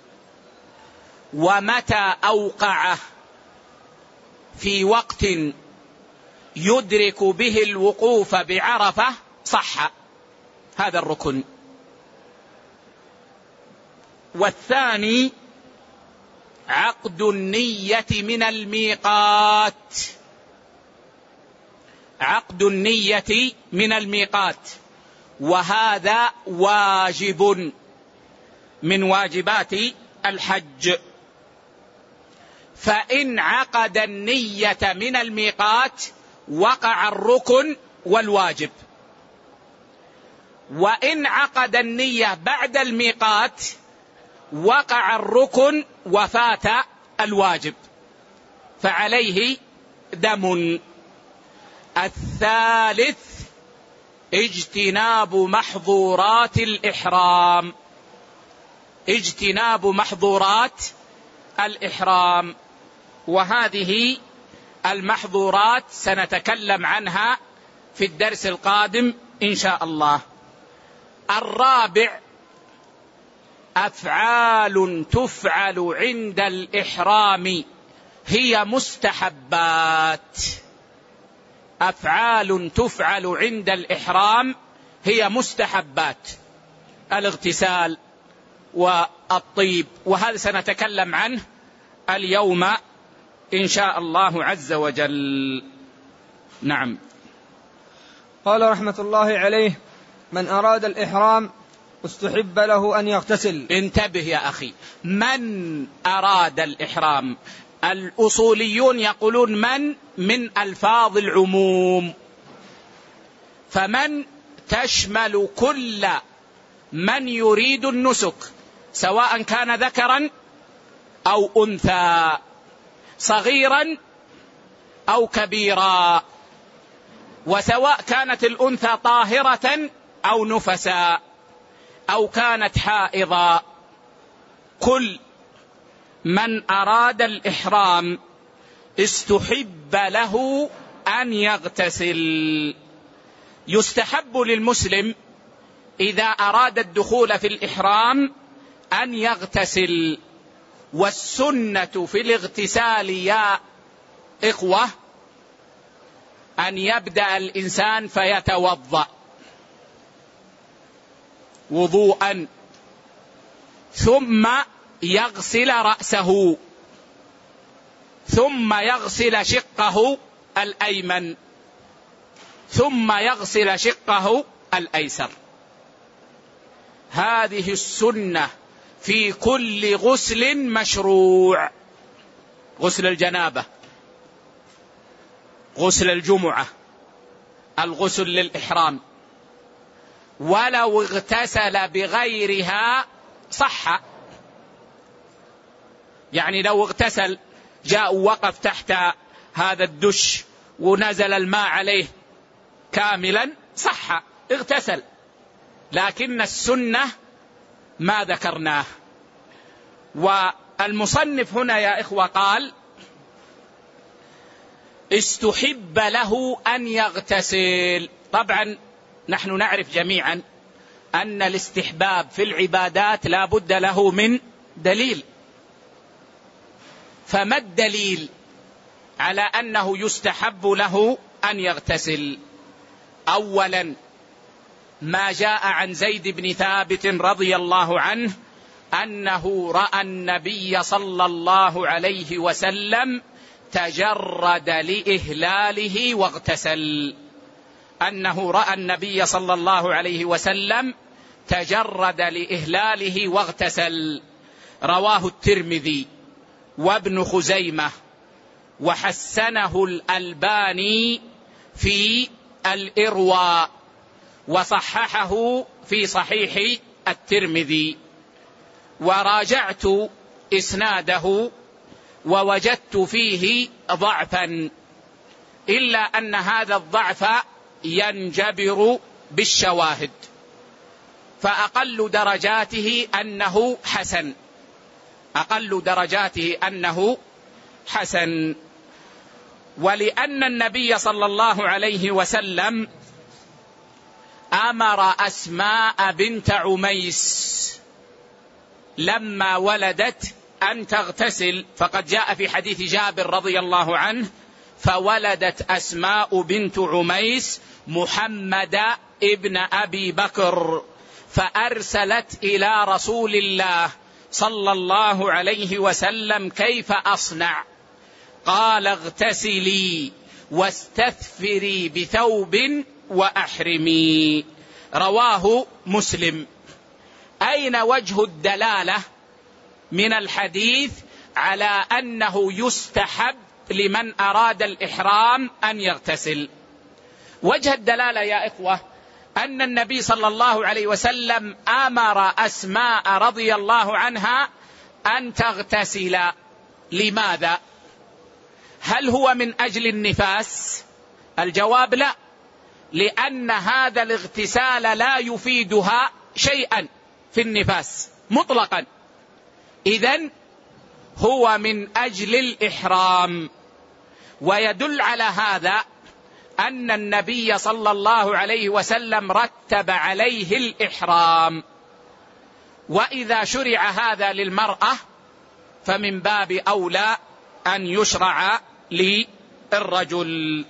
ومتى أوقعه في وقت يدرك به الوقوف بعرفة صح هذا الركن. والثاني عقد النية من الميقات، عقد النية من الميقات، وهذا واجب من واجبات الحج. فإن عقد النية من الميقات وقع الركن والواجب، وإن عقد النية بعد الميقات وقع الركن وفات الواجب، فعليه دم. الثالث اجتناب محظورات الإحرام، اجتناب محظورات الإحرام، وهذه المحظورات سنتكلم عنها في الدرس القادم إن شاء الله. الرابع أفعال تفعل عند الإحرام هي مستحبات، أفعال تفعل عند الإحرام هي مستحبات، الاغتسال والطيب، وهذا سنتكلم عنه اليوم إن شاء الله عز وجل. نعم. قال رحمة الله عليه: من أراد الإحرام استحب له أن يغتسل. انتبه يا أخي، من أراد الإحرام، الأصوليون يقولون من من ألفاظ العموم، فمن تشمل كل من يريد النسك، سواء كان ذكرا أو أنثى، صغيرا أو كبيرا، وسواء كانت الأنثى طاهرة أو نفسا أو كانت حائضا، كل من أراد الإحرام استحب له أن يغتسل. يستحب للمسلم إذا أراد الدخول في الإحرام أن يغتسل، والسنة في الاغتسال يا إخوة أن يبدأ الإنسان فيتوضأ وضوءا، ثم يغسل رأسه، ثم يغسل شقه الأيمن، ثم يغسل شقه الأيسر. هذه السنة في كل غسل مشروع: غسل الجنابة، غسل الجمعة، الغسل للإحرام. ولو اغتسل بغيرها صح، يعني لو اغتسل جاء ووقف تحت هذا الدش ونزل الماء عليه كاملا صح، اغتسل، لكن السنة ما ذكرناه. والمصنف هنا يا إخوة قال: استحب له أن يغتسل. طبعا نحن نعرف جميعا أن الاستحباب في العبادات لا بد له من دليل، فما الدليل على أنه يستحب له أن يغتسل؟ أولا ما جاء عن زيد بن ثابت رضي الله عنه أنه رأى النبي صلى الله عليه وسلم تجرد لإهلاله واغتسل. أنه رأى النبي صلى الله عليه وسلم تجرد لإهلاله واغتسل. رواه الترمذي وابن خزيمة، وحسنه الألباني في الإرواء، وصححه في صحيح الترمذي. وراجعت إسناده ووجدت فيه ضعفا، إلا أن هذا الضعف ينجبر بالشواهد، فأقل درجاته أنه حسن، أقل درجاته أنه حسن. ولأن النبي صلى الله عليه وسلم أمر أسماء بنت عميس لما ولدت أن تغتسل، فقد جاء في حديث جابر رضي الله عنه: فولدت أسماء بنت عميس محمد ابن أبي بكر، فأرسلت إلى رسول الله صلى الله عليه وسلم: كيف أصنع؟ قال: اغتسلي واستثفري بثوب وأحرمي. رواه مسلم. أين وجه الدلالة من الحديث على أنه يستحب لمن أراد الإحرام أن يغتسل؟ وجه الدلالة يا إخوة أن النبي صلى الله عليه وسلم أمر أسماء رضي الله عنها أن تغتسل. لماذا؟ هل هو من أجل النفاس؟ الجواب لا، لأن هذا الاغتسال لا يفيدها شيئا في النفاس مطلقا، إذن هو من أجل الإحرام. ويدل على هذا أن النبي صلى الله عليه وسلم رتب عليه الإحرام، وإذا شرع هذا للمرأة فمن باب أولى أن يشرع للرجل.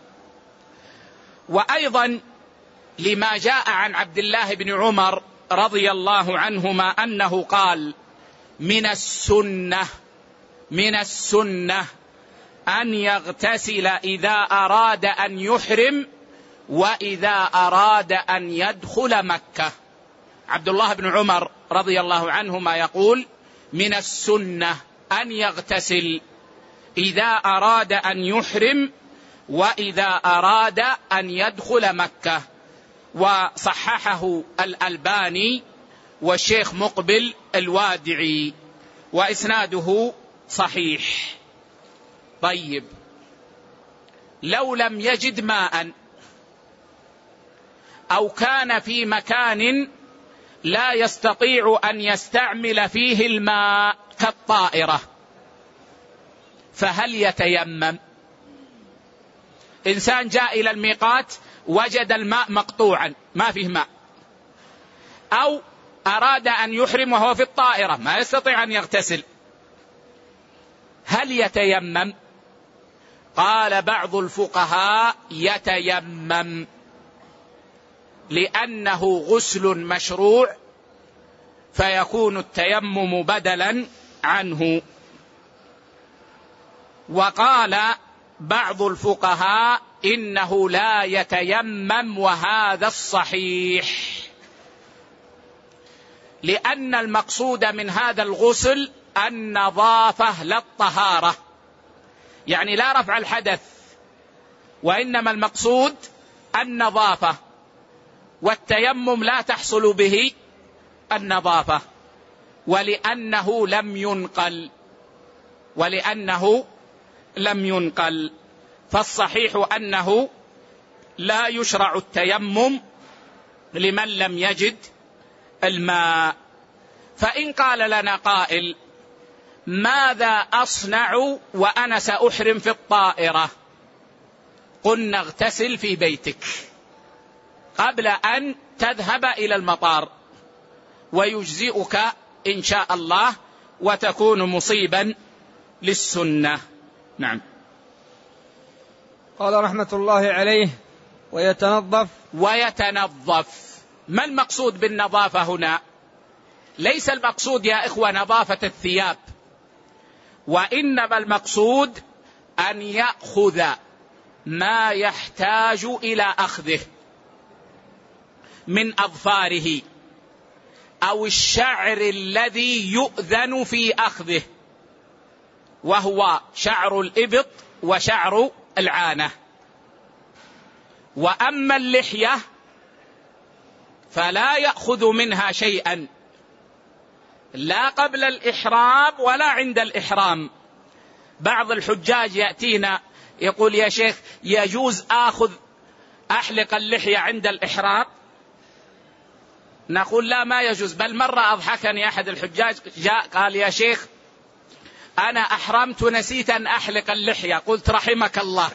وأيضا لما جاء عن عبد الله بن عمر رضي الله عنهما أنه قال: من السنة من السنة أن يغتسل إذا أراد أن يحرم وإذا أراد أن يدخل مكة. عبد الله بن عمر رضي الله عنهما يقول: من السنة أن يغتسل إذا أراد أن يحرم وإذا أراد أن يدخل مكة. وصححه الألباني والشيخ مقبل الوادعي، وإسناده صحيح. طيب، لو لم يجد ماء أو كان في مكان لا يستطيع أن يستعمل فيه الماء كالطائرة، فهل يتيمم؟ إنسان جاء إلى الميقات وجد الماء مقطوعا ما فيه ماء، أو أراد أن يحرم وهو في الطائرة ما يستطيع أن يغتسل، هل يتيمم؟ قال بعض الفقهاء يتيمم، لأنه غسل مشروع فيكون التيمم بدلا عنه. وقال بعض الفقهاء إنه لا يتيمم، وهذا الصحيح، لأن المقصود من هذا الغسل النظافة لا الطهارة، يعني لا رفع الحدث، وإنما المقصود النظافة، والتيمم لا تحصل به النظافة، ولأنه لم ينقل ولأنه لم ينقل فالصحيح أنه لا يشرع التيمم لمن لم يجد الماء. فإن قال لنا قائل: ماذا أصنع وأنا سأحرم في الطائرة؟ قلنا: اغتسل في بيتك قبل أن تذهب إلى المطار، ويجزئك إن شاء الله، وتكون مصيبا للسنة. نعم. قال رحمة الله عليه: ويتنظف. ويتنظف، ما المقصود بالنظافة هنا؟ ليس المقصود يا إخوة نظافة الثياب، وإنما المقصود أن يأخذ ما يحتاج إلى أخذه من أظفاره أو الشعر الذي يؤذن في أخذه، وهو شعر الإبط وشعر العانة. وأما اللحية فلا يأخذ منها شيئا، لا قبل الإحرام ولا عند الإحرام. بعض الحجاج يأتينا يقول: يا شيخ، يجوز آخذ أحلق اللحية عند الإحرام؟ نقول: لا، ما يجوز. بل مرة أضحكني أحد الحجاج، جاء قال: يا شيخ، أنا أحرمت ونسيت أن أحلق اللحية. قلت: رحمك الله.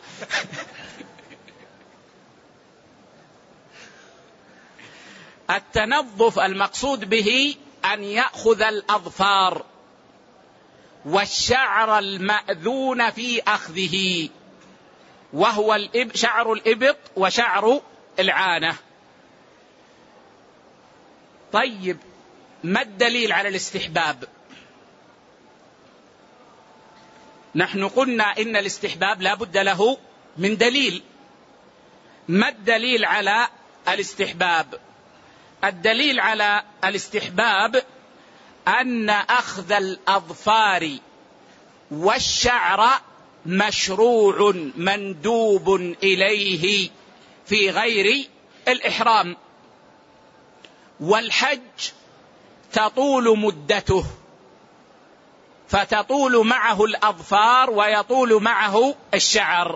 التنظف المقصود به أن يأخذ الأظفار والشعر المأذون في أخذه، وهو شعر الإبط وشعر العانة. طيب، ما الدليل على الاستحباب؟ نحن قلنا إن الاستحباب لا بد له من دليل. ما الدليل على الاستحباب؟ الدليل على الاستحباب أن أخذ الأظفار والشعر مشروع مندوب إليه في غير الإحرام، والحج تطول مدته، فتطول معه الأظفار ويطول معه الشعر،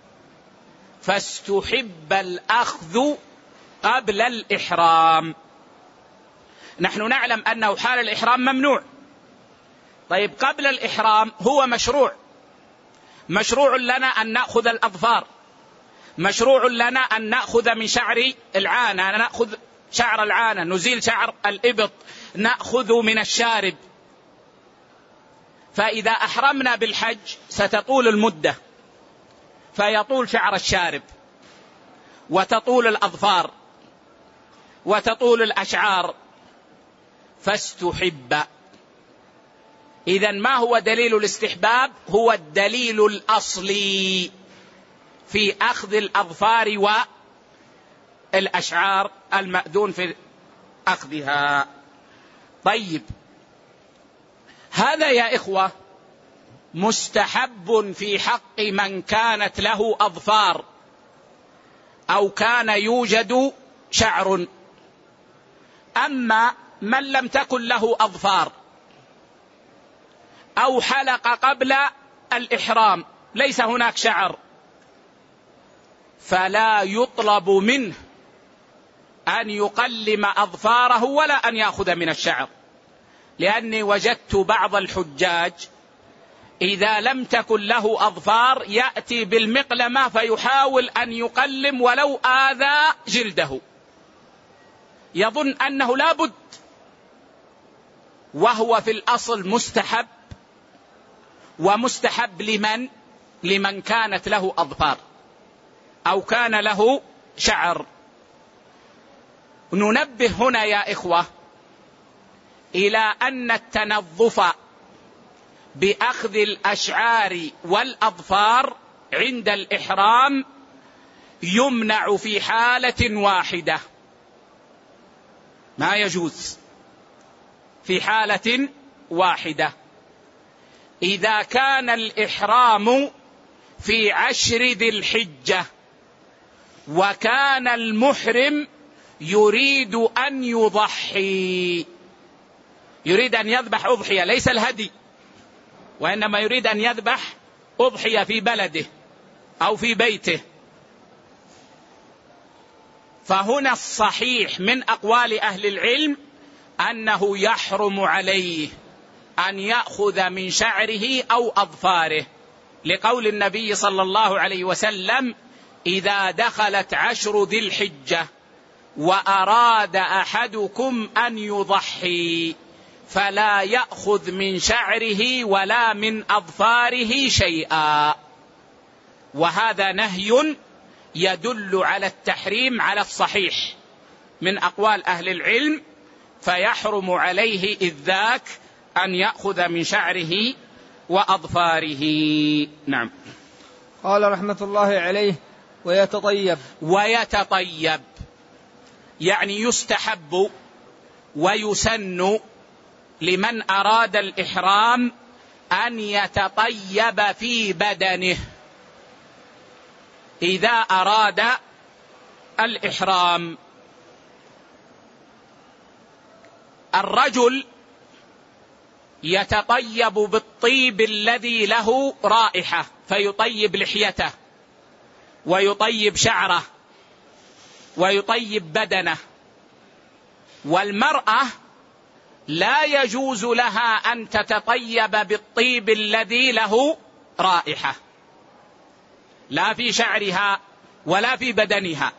فاستحب الأخذ قبل الإحرام. نحن نعلم أنه حال الإحرام ممنوع. طيب، قبل الإحرام هو مشروع، مشروع لنا أن نأخذ الأظفار، مشروع لنا أن نأخذ من شعر العانة، نأخذ شعر العانة، نزيل شعر الإبط، نأخذ من الشارب. فإذا أحرمنا بالحج ستطول المدة، فيطول شعر الشارب، وتطول الأظفار، وتطول الأشعار، فاستحب. إذن ما هو دليل الاستحباب؟ هو الدليل الأصلي في أخذ الأظفار والأشعار المأذون في أخذها. طيب، هذا يا إخوة مستحب في حق من كانت له أظفار أو كان يوجد شعر. أما من لم تكن له أظفار أو حلق قبل الإحرام ليس هناك شعر، فلا يطلب منه أن يقلم أظفاره ولا أن يأخذ من الشعر، لأني وجدت بعض الحجاج إذا لم تكن له أظفار يأتي بالمقلمة فيحاول أن يقلم ولو آذى جلده، يظن أنه لا بد، وهو في الأصل مستحب، ومستحب لمن؟ لمن كانت له أظفار أو كان له شعر. ننبه هنا يا إخوة إلى أن التنظف بأخذ الأشعار والأظفار عند الإحرام يمنع في حالة واحدة، ما يجوز في حالة واحدة، إذا كان الإحرام في عشر ذي الحجة وكان المحرم يريد أن يضحي، يريد أن يذبح أضحية، ليس الهدي، وإنما يريد أن يذبح أضحية في بلده أو في بيته. فهنا الصحيح من أقوال أهل العلم أنه يحرم عليه أن يأخذ من شعره أو أظفاره، لقول النبي صلى الله عليه وسلم: إذا دخلت عشر ذي الحجة وأراد أحدكم أن يضحي فلا يأخذ من شعره ولا من أظفاره شيئا. وهذا نهي يدل على التحريم على الصحيح من أقوال أهل العلم، فيحرم عليه إذ ذاك أن يأخذ من شعره وأظفاره. نعم. قال رحمة الله عليه: ويتطيب. ويتطيب يعني يستحب ويسن لمن أراد الإحرام أن يتطيب في بدنه إذا أراد الإحرام. الرجل يتطيب بالطيب الذي له رائحة فيطيب لحيته ويطيب شعره ويطيب بدنه، والمرأة لا يجوز لها أن تتطيب بالطيب الذي له رائحة، لا في شعرها ولا في بدنها،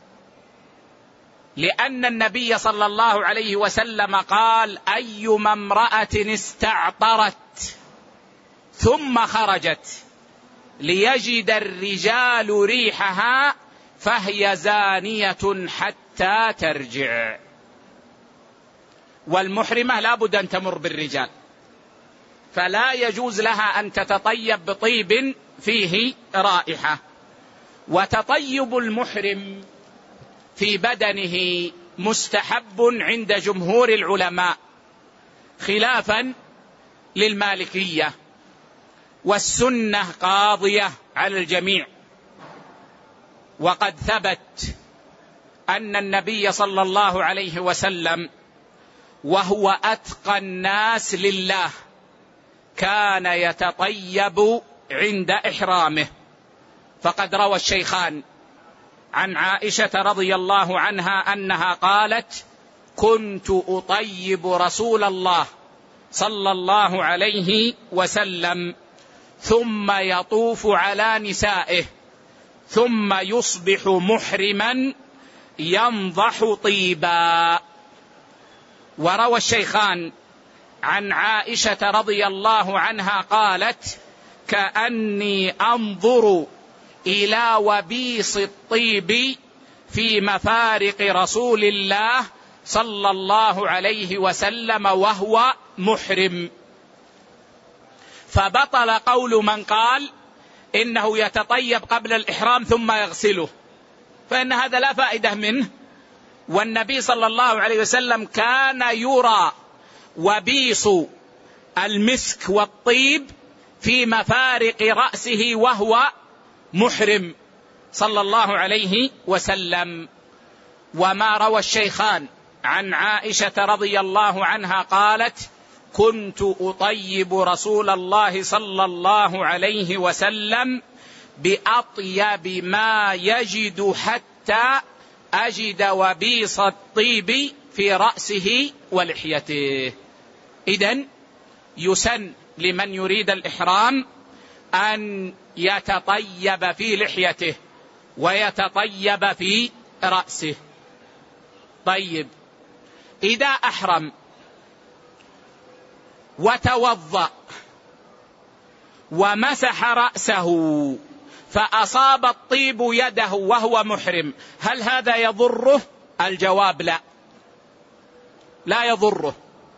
لأن النبي صلى الله عليه وسلم قال: أيما امرأة استعطرت ثم خرجت ليجد الرجال ريحها فهي زانية حتى ترجع. والمحرمة لا بد أن تمر بالرجال، فلا يجوز لها أن تتطيب بطيب فيه رائحة. وتطيب المحرم في بدنه مستحب عند جمهور العلماء خلافا للمالكية، والسنة قاضية على الجميع. وقد ثبت أن النبي صلى الله عليه وسلم وهو أتقى الناس لله كان يتطيب عند إحرامه، فقد روى الشيخان عن عائشة رضي الله عنها أنها قالت: كنت أطيب رسول الله صلى الله عليه وسلم ثم يطوف على نسائه ثم يصبح محرما ينضح طيبا. وروى الشيخان عن عائشة رضي الله عنها قالت: كأني أنظر إلى وبيص الطيب في مفارق رسول الله صلى الله عليه وسلم وهو محرم. فبطل قول من قال إنه يتطيب قبل الإحرام ثم يغسله، فإن هذا لا فائدة منه. والنبي صلى الله عليه وسلم كان يرى وبيص المسك والطيب في مفارق رأسه وهو محرم صلى الله عليه وسلم. وما روى الشيخان عن عائشة رضي الله عنها قالت: كنت أطيب رسول الله صلى الله عليه وسلم بأطيب ما يجد حتى أجد وبيص الطيب في رأسه ولحيته. إذن يسن لمن يريد الإحرام أن يتطيب في لحيته ويتطيب في رأسه. طيب، إذا أحرم وتوضأ ومسح رأسه فأصاب الطيب يده وهو محرم، هل هذا يضره؟ الجواب لا، لا يضره.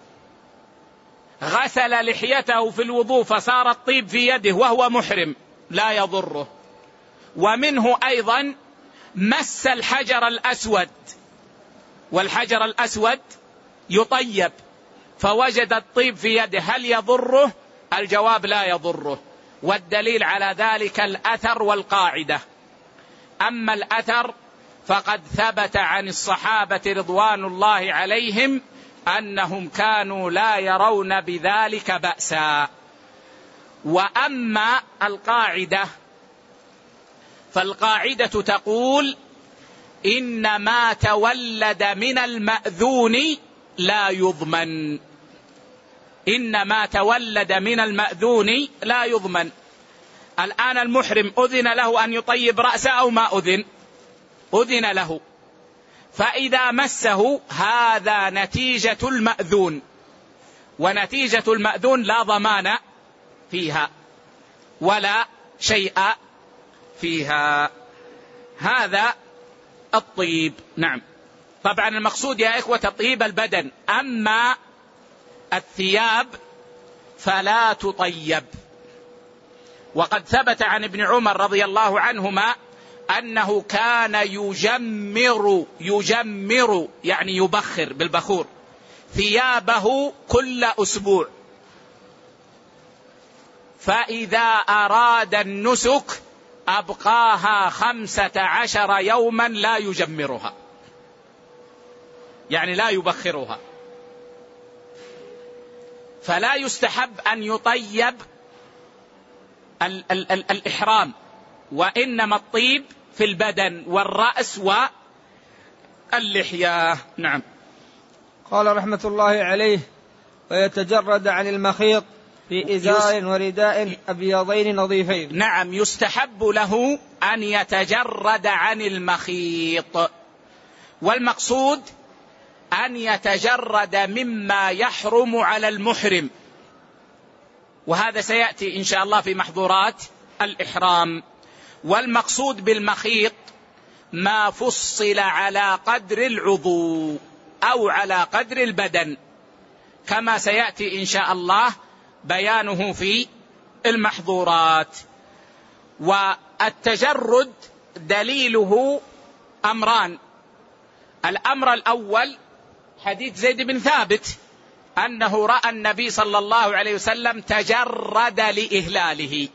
غسل لحيته في الوضوء فصار الطيب في يده وهو محرم، لا يضره. ومنه أيضا مس الحجر الأسود، والحجر الأسود يطيب فوجد الطيب في يده، هل يضره؟ الجواب لا يضره. والدليل على ذلك الأثر والقاعدة. أما الأثر فقد ثبت عن الصحابة رضوان الله عليهم أنهم كانوا لا يرون بذلك بأسا. وأما القاعدة فالقاعدة تقول إن ما تولد من المأذون لا يضمن، إن ما تولد من المأذون لا يضمن. الآن المحرم أذن له أن يطيب رأسه أو ما أذن؟ أذن له، فإذا مسه هذا نتيجة المأذون، ونتيجة المأذون لا ضمان فيها ولا شيء فيها. هذا الطيب. نعم، طبعا المقصود يا إخوة طيب البدن، أما الثياب فلا تطيب. وقد ثبت عن ابن عمر رضي الله عنهما أنه كان يجمر يجمر يعني يبخر بالبخور ثيابه كل أسبوع، فإذا أراد النسك أبقاها خمسة عشر يوما لا يجمرها، يعني لا يبخرها. فلا يستحب أن يطيب ال ال ال الإحرام، وإنما الطيب في البدن والرأس واللحية. نعم. قال رحمة الله عليه: ويتجرد عن المخيط في إزار ورداء أبيضين نظيفين. نعم، يستحب له أن يتجرد عن المخيط، والمقصود أن يتجرد مما يحرم على المحرم، وهذا سيأتي إن شاء الله في محظورات الإحرام. والمقصود بالمخيط ما فصل على قدر العضو أو على قدر البدن، كما سيأتي إن شاء الله بيانه في المحظورات. والتجرد دليله أمران: الأمر الأول حديث زيد بن ثابت أنه رأى النبي صلى الله عليه وسلم تجرد لإهلاله،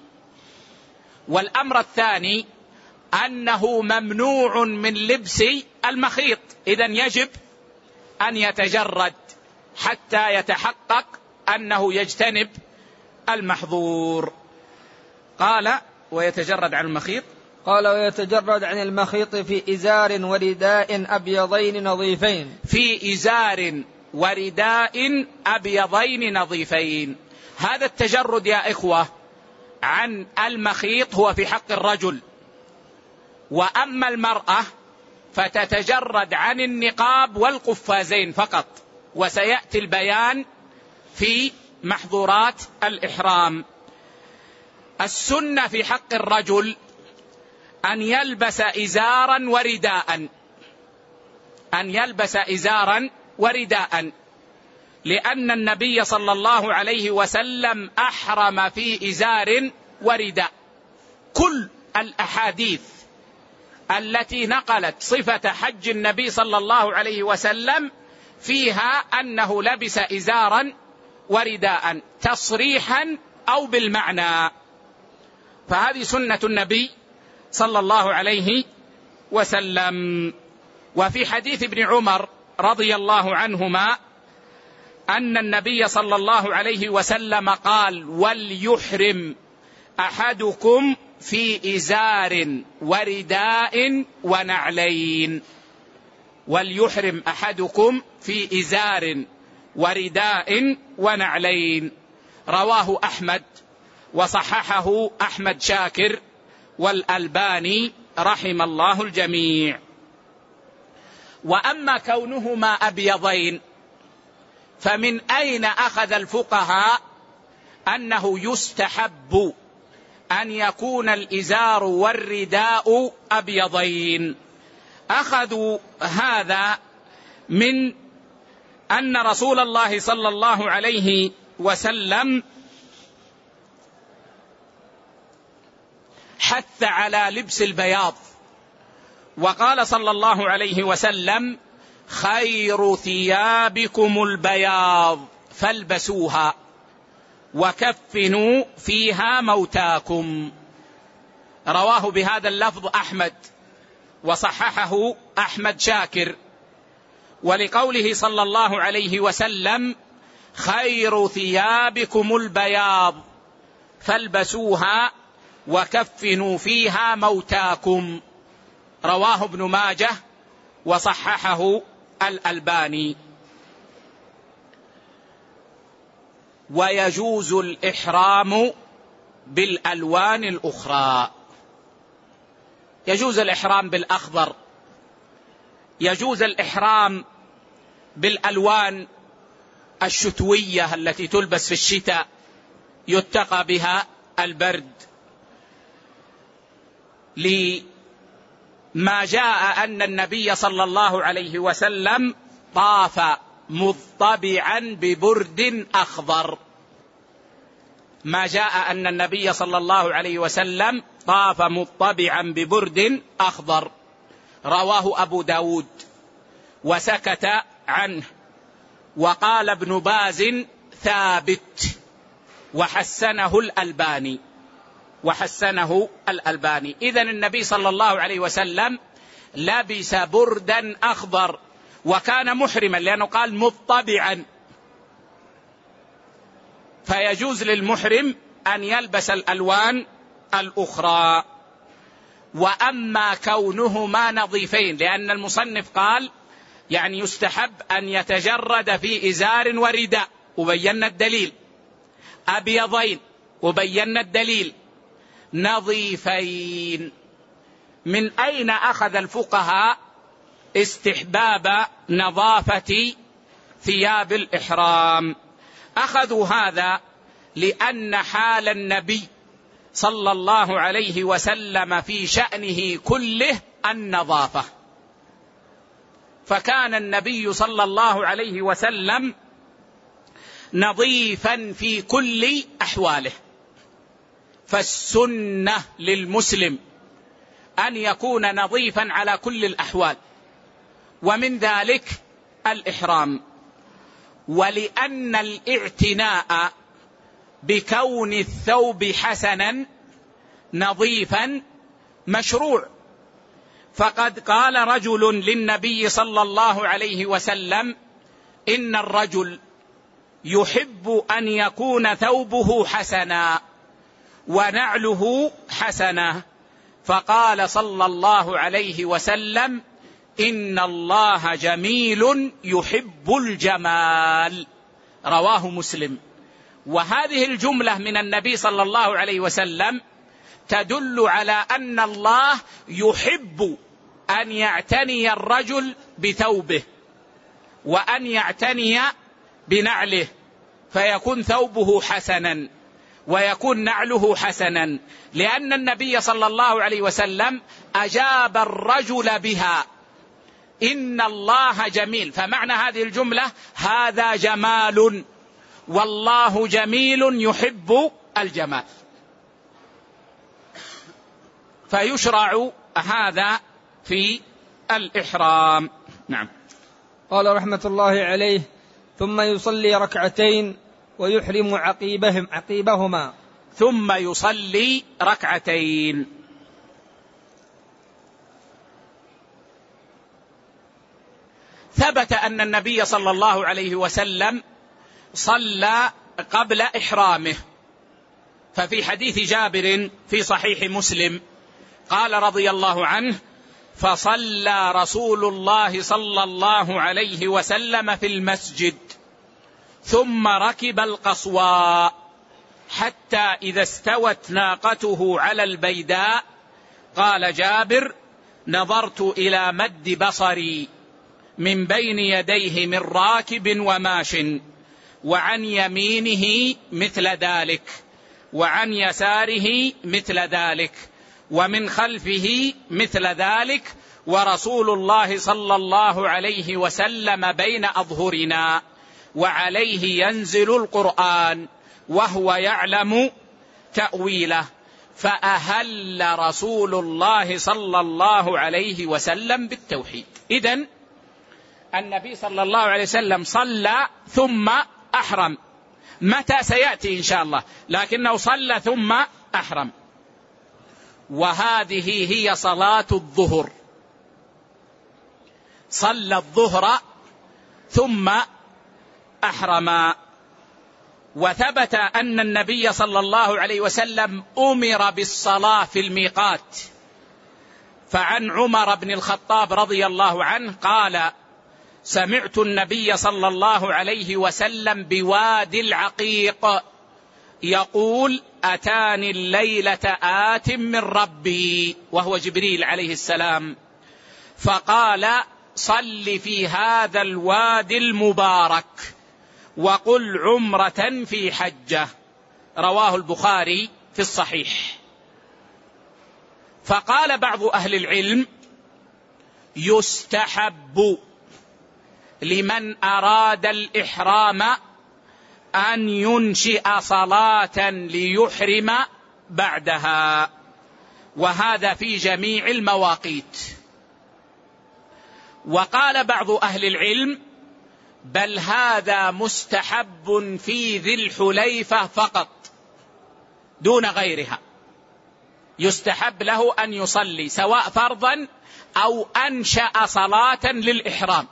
والأمر الثاني أنه ممنوع من لبس المخيط، إذن يجب أن يتجرد حتى يتحقق أنه يجتنب المحظور. قال: ويتجرد عن المخيط. قال: ويتجرد عن المخيط في إزار ورداء أبيضين نظيفين. في إزار ورداء أبيضين نظيفين. هذا التجرد يا إخوة عن المخيط هو في حق الرجل، وأما المرأة فتتجرد عن النقاب والقفازين فقط، وسيأتي البيان في محظورات الإحرام. السنة في حق الرجل أن يلبس إزارا ورداء، أن يلبس إزارا ورداء، لأن النبي صلى الله عليه وسلم أحرم في إزار ورداء. كل الأحاديث التي نقلت صفة حج النبي صلى الله عليه وسلم فيها أنه لبس إزارا ورداء تصريحا أو بالمعنى، فهذه سنة النبي صلى الله عليه وسلم. وفي حديث ابن عمر رضي الله عنهما أن النبي صلى الله عليه وسلم قال: وليحرم أحدكم في إزار ورداء ونعلين. وليحرم أحدكم في إزار ورداء ونعلين. رواه أحمد وصححه أحمد شاكر والألباني رحم الله الجميع. وأما كونهما أبيضين فمن أين أخذ الفقهاء أنه يستحب أن يكون الإزار والرداء أبيضين. أخذوا هذا من أن رسول الله صلى الله عليه وسلم حث على لبس البياض، وقال صلى الله عليه وسلم: خير ثيابكم البياض فالبسوها وكفنوا فيها موتاكم. رواه بهذا اللفظ أحمد وصححه أحمد شاكر. ولقوله صلى الله عليه وسلم: خير ثيابكم البياض فالبسوها وكفنوا فيها موتاكم، رواه ابن ماجه وصححه الألباني. ويجوز الإحرام بالألوان الأخرى، يجوز الإحرام بالأخضر، يجوز الإحرام بالألوان الشتوية التي تلبس في الشتاء يتقى بها البرد، لما جاء أن النبي صلى الله عليه وسلم طاف مضطبعا ببرد أخضر. ما جاء أن النبي صلى الله عليه وسلم طاف مضطبعا ببرد أخضر، رواه أبو داود وسكت عنه، وقال ابن باز ثابت وحسنه الألباني وحسنه الألباني. إذن النبي صلى الله عليه وسلم لبس بردا أخضر وكان محرما، لأنه قال مضطبعا، فيجوز للمحرم أن يلبس الألوان الأخرى. وأما كونهما نظيفين، لأن المصنف قال يعني يستحب أن يتجرد في إزار ورداء، وبينا الدليل، أبيضين وبينا الدليل، نظيفين. من أين أخذ الفقهاء استحباب نظافة ثياب الإحرام؟ أخذوا هذا لأن حال النبي صلى الله عليه وسلم في شأنه كله النظافة، فكان النبي صلى الله عليه وسلم نظيفا في كل أحواله. فالسنة للمسلم أن يكون نظيفا على كل الأحوال، ومن ذلك الإحرام. ولأن الاعتناء بكون الثوب حسنا نظيفا مشروع، فقد قال رجل للنبي صلى الله عليه وسلم: إن الرجل يحب أن يكون ثوبه حسنا ونعله حسنة، فقال صلى الله عليه وسلم: إن الله جميل يحب الجمال، رواه مسلم. وهذه الجملة من النبي صلى الله عليه وسلم تدل على أن الله يحب أن يعتني الرجل بثوبه وأن يعتني بنعله، فيكون ثوبه حسنا ويكون نعله حسنا، لأن النبي صلى الله عليه وسلم أجاب الرجل بها: إن الله جميل. فمعنى هذه الجملة هذا جمال، والله جميل يحب الجمال، فيشرع هذا في الإحرام. نعم. قال رحمة الله عليه: ثم يصلي ركعتين ويحرم عقيبهم عقيبهما. ثم يصلي ركعتين. ثبت أن النبي صلى الله عليه وسلم صلى قبل إحرامه، ففي حديث جابر في صحيح مسلم قال رضي الله عنه: فصلى رسول الله صلى الله عليه وسلم في المسجد ثم ركب القصواء حتى إذا استوت ناقته على البيداء، قال جابر: نظرت إلى مد بصري من بين يديه من راكب وماش، وعن يمينه مثل ذلك، وعن يساره مثل ذلك، ومن خلفه مثل ذلك، ورسول الله صلى الله عليه وسلم بين أظهرنا، وعليه ينزل القرآن وهو يعلم تأويله. فأهل رسول الله صلى الله عليه وسلم بالتوحيد. إذن النبي صلى الله عليه وسلم صلى ثم أحرم، متى سيأتي إن شاء الله، لكنه صلى ثم أحرم. وهذه هي صلاة الظهر، صلى الظهر ثم أحرم. وثبت أن النبي صلى الله عليه وسلم أمر بالصلاة في الميقات، فعن عمر بن الخطاب رضي الله عنه قال: سمعت النبي صلى الله عليه وسلم بوادي العقيق يقول: أتاني الليلة آت من ربي، وهو جبريل عليه السلام، فقال: صل في هذا الوادي المبارك وقل عمرة في حجة. رواه البخاري في الصحيح. فقال بعض أهل العلم: يستحب لمن أراد الإحرام أن ينشئ صلاة ليحرم بعدها، وهذا في جميع المواقيت. وقال بعض أهل العلم: بل هذا مستحب في ذي الحليفة فقط دون غيرها، يستحب له أن يصلي سواء فرضا أو أنشأ صلاة للإحرام،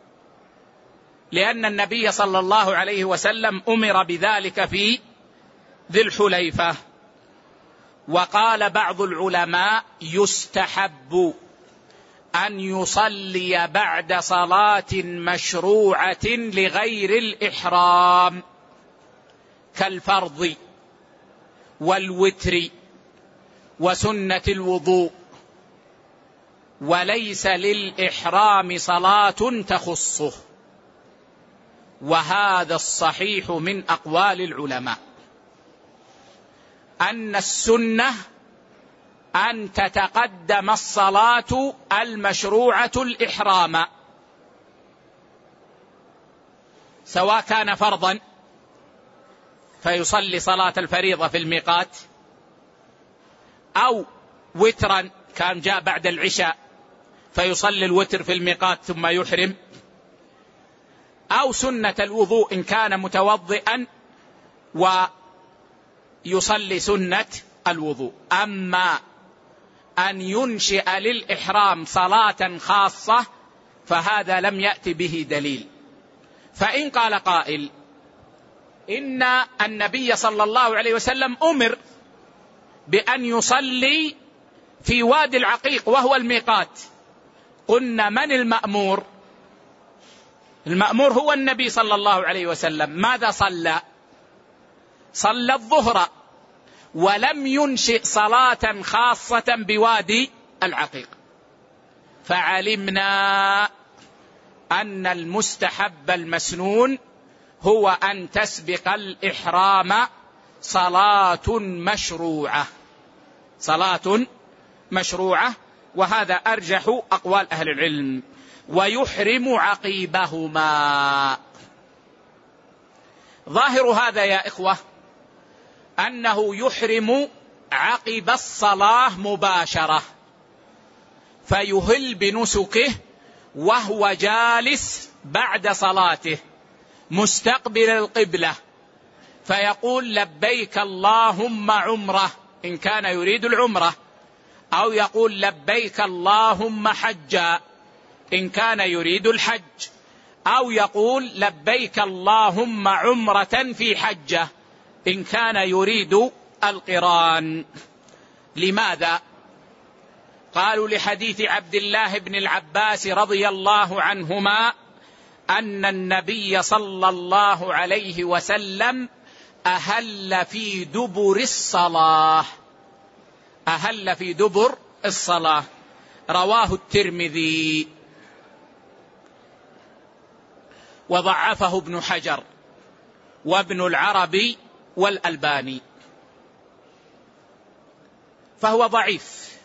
لأن النبي صلى الله عليه وسلم أمر بذلك في ذي الحليفة. وقال بعض العلماء: يستحب أن يصلي بعد صلاة مشروعة لغير الإحرام كالفرض والوتر وسنة الوضوء، وليس للإحرام صلاة تخصه. وهذا الصحيح من أقوال العلماء، أن السنة أن تتقدم الصلاة المشروعة الإحرام، سواء كان فرضا فيصلي صلاة الفريضة في الميقات، أو وترا كان جاء بعد العشاء فيصلي الوتر في الميقات ثم يحرم، أو سنة الوضوء إن كان متوضئا ويصلي سنة الوضوء. أما أن ينشئ للإحرام صلاة خاصة فهذا لم يأتي به دليل. فإن قال قائل: إن النبي صلى الله عليه وسلم أمر بأن يصلي في وادي العقيق وهو الميقات، قلنا: من المأمور؟ المأمور هو النبي صلى الله عليه وسلم. ماذا صلى؟ صلى الظهر، ولم ينشئ صلاة خاصة بوادي العقيق. فعلمنا أن المستحب المسنون هو أن تسبق الإحرام صلاة مشروعة، صلاة مشروعة، وهذا أرجح أقوال أهل العلم. ويحرم عقيبهما. ظاهر هذا يا إخوة أنه يحرم عقب الصلاة مباشرة، فيهل بنسكه وهو جالس بعد صلاته مستقبل القبلة، فيقول: لبيك اللهم عمره إن كان يريد العمرة، أو يقول: لبيك اللهم حجا إن كان يريد الحج، أو يقول: لبيك اللهم عمرة في حجة إن كان يريد القران. لماذا؟ قالوا: لحديث عبد الله بن العباس رضي الله عنهما أن النبي صلى الله عليه وسلم أهل في دبر الصلاة، أهل في دبر الصلاة. رواه الترمذي وضعفه ابن حجر وابن العربي والألباني. فهو ضعيف.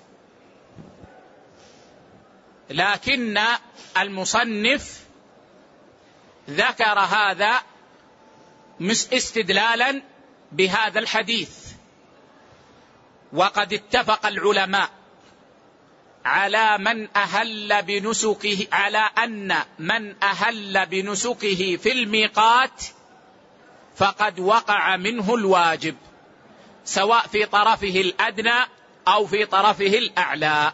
لكن المصنف ذكر هذا استدلالا بهذا الحديث. وقد اتفق العلماء على من أهل بنسكه على أن من أهل بنسكه في الميقات فقد وقع منه الواجب، سواء في طرفه الأدنى أو في طرفه الأعلى.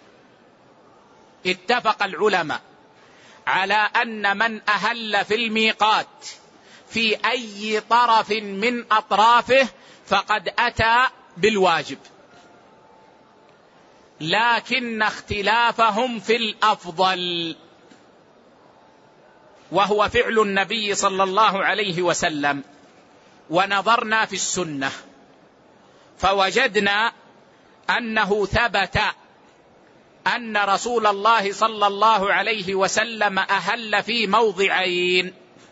اتفق العلماء على أن من أهل في الميقات في أي طرف من أطرافه فقد أتى بالواجب، لكن اختلافهم في الأفضل، وهو فعل النبي صلى الله عليه وسلم. ونظرنا في السنة فوجدنا أنه ثبت أن رسول الله صلى الله عليه وسلم أهل في موضعين.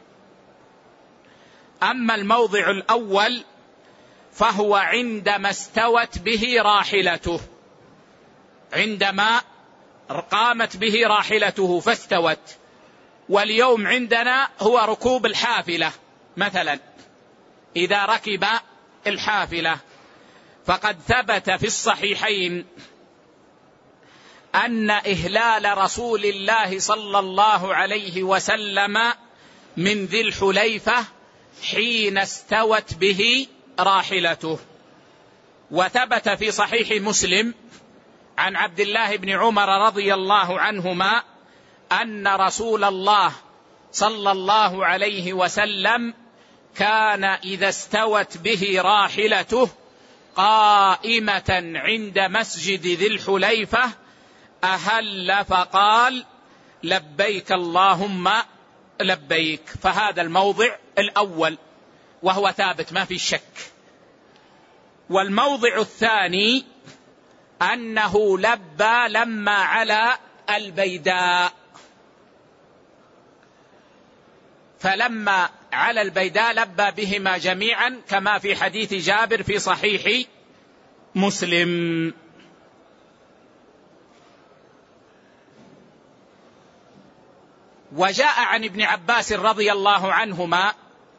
أما الموضع الأول فهو عندما استوت به راحلته، عندما قامت به راحلته فاستوت. واليوم عندنا هو ركوب الحافلة مثلا، إذا ركب الحافلة فقد ثبت في الصحيحين أن إهلال رسول الله صلى الله عليه وسلم من ذي الحليفة حين استوت به راحلته. وثبت في صحيح مسلم عن عبد الله بن عمر رضي الله عنهما أن رسول الله صلى الله عليه وسلم كان إذا استوت به راحلته قائمة عند مسجد ذي الحليفة أهل فقال لبيك اللهم لبيك. فهذا الموضع الأول وهو ثابت ما في شك. والموضع الثاني أنه لبى لما على البيداء، فلما على البيداء لبى بهما جميعا كما في حديث جابر في صحيح مسلم. وجاء عن ابن عباس رضي الله عنهما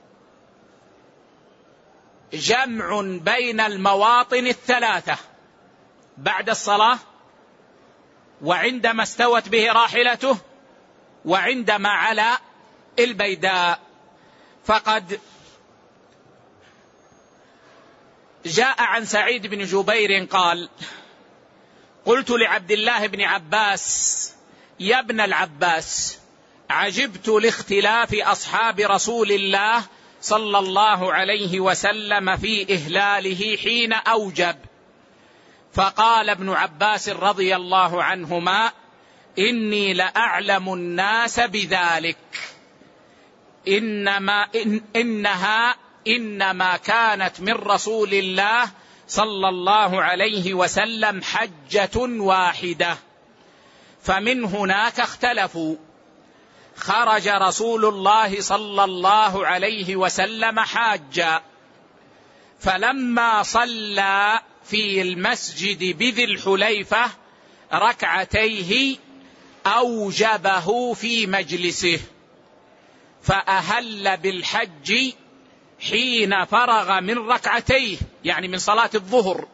جمع بين المواطن الثلاثة بعد الصلاة، وعندما استوت به راحلته، وعندما على البيداء. فقد جاء عن سعيد بن جبير قال: قلت لعبد الله بن عباس يا ابن العباس عجبت لاختلاف أصحاب رسول الله صلى الله عليه وسلم في إهلاله حين أوجب. فقال ابن عباس رضي الله عنهما: إني لأعلم الناس بذلك، إنما إن إنها إنما كانت من رسول الله صلى الله عليه وسلم حجة واحدة، فمن هناك اختلفوا. خرج رسول الله صلى الله عليه وسلم حاجا، فلما صلى في المسجد بذي الحليفة ركعتيه أوجبه في مجلسه، فأهل بالحج حين فرغ من ركعتيه، يعني من صلاة الظهر.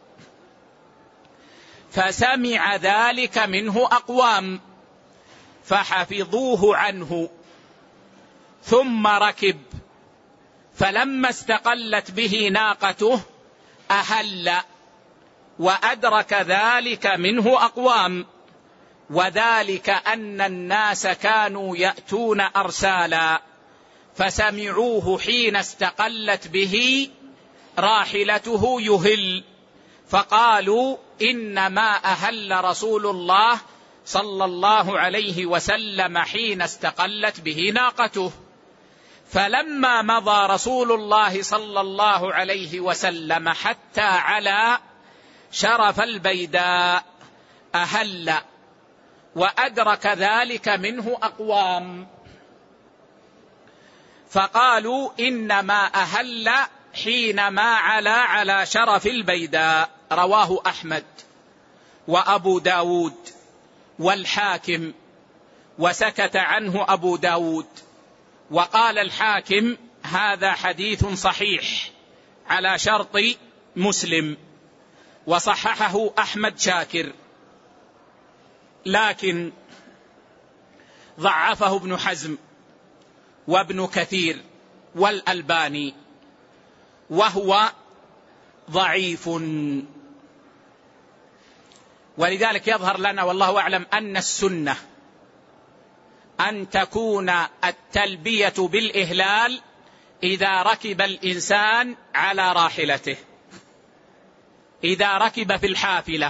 فسمع ذلك منه أقوام فحفظوه عنه، ثم ركب، فلما استقلت به ناقته أهل، وأدرك ذلك منه أقوام، وذلك أن الناس كانوا يأتون أرسالا، فسمعوه حين استقلت به راحلته يهل، فقالوا إنما أهل رسول الله صلى الله عليه وسلم حين استقلت به ناقته. فلما مضى رسول الله صلى الله عليه وسلم حتى على شرف البيداء أهل، وأدرك ذلك منه أقوام، فقالوا إنما أهل حينما علا على شرف البيداء. رواه أحمد وأبو داود والحاكم، وسكت عنه أبو داود، وقال الحاكم هذا حديث صحيح على شرط مسلم، وصححه أحمد شاكر، لكن ضعفه ابن حزم وابن كثير والألباني، وهو ضعيف. ولذلك يظهر لنا والله أعلم أن السنة أن تكون التلبية بالإهلال إذا ركب الإنسان على راحلته، إذا ركب في الحافلة،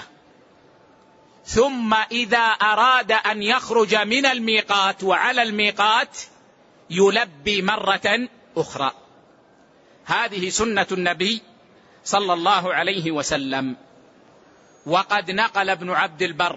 ثم إذا أراد أن يخرج من الميقات وعلى الميقات يلبي مرة أخرى. هذه سنة النبي صلى الله عليه وسلم. وقد نقل ابن عبد البر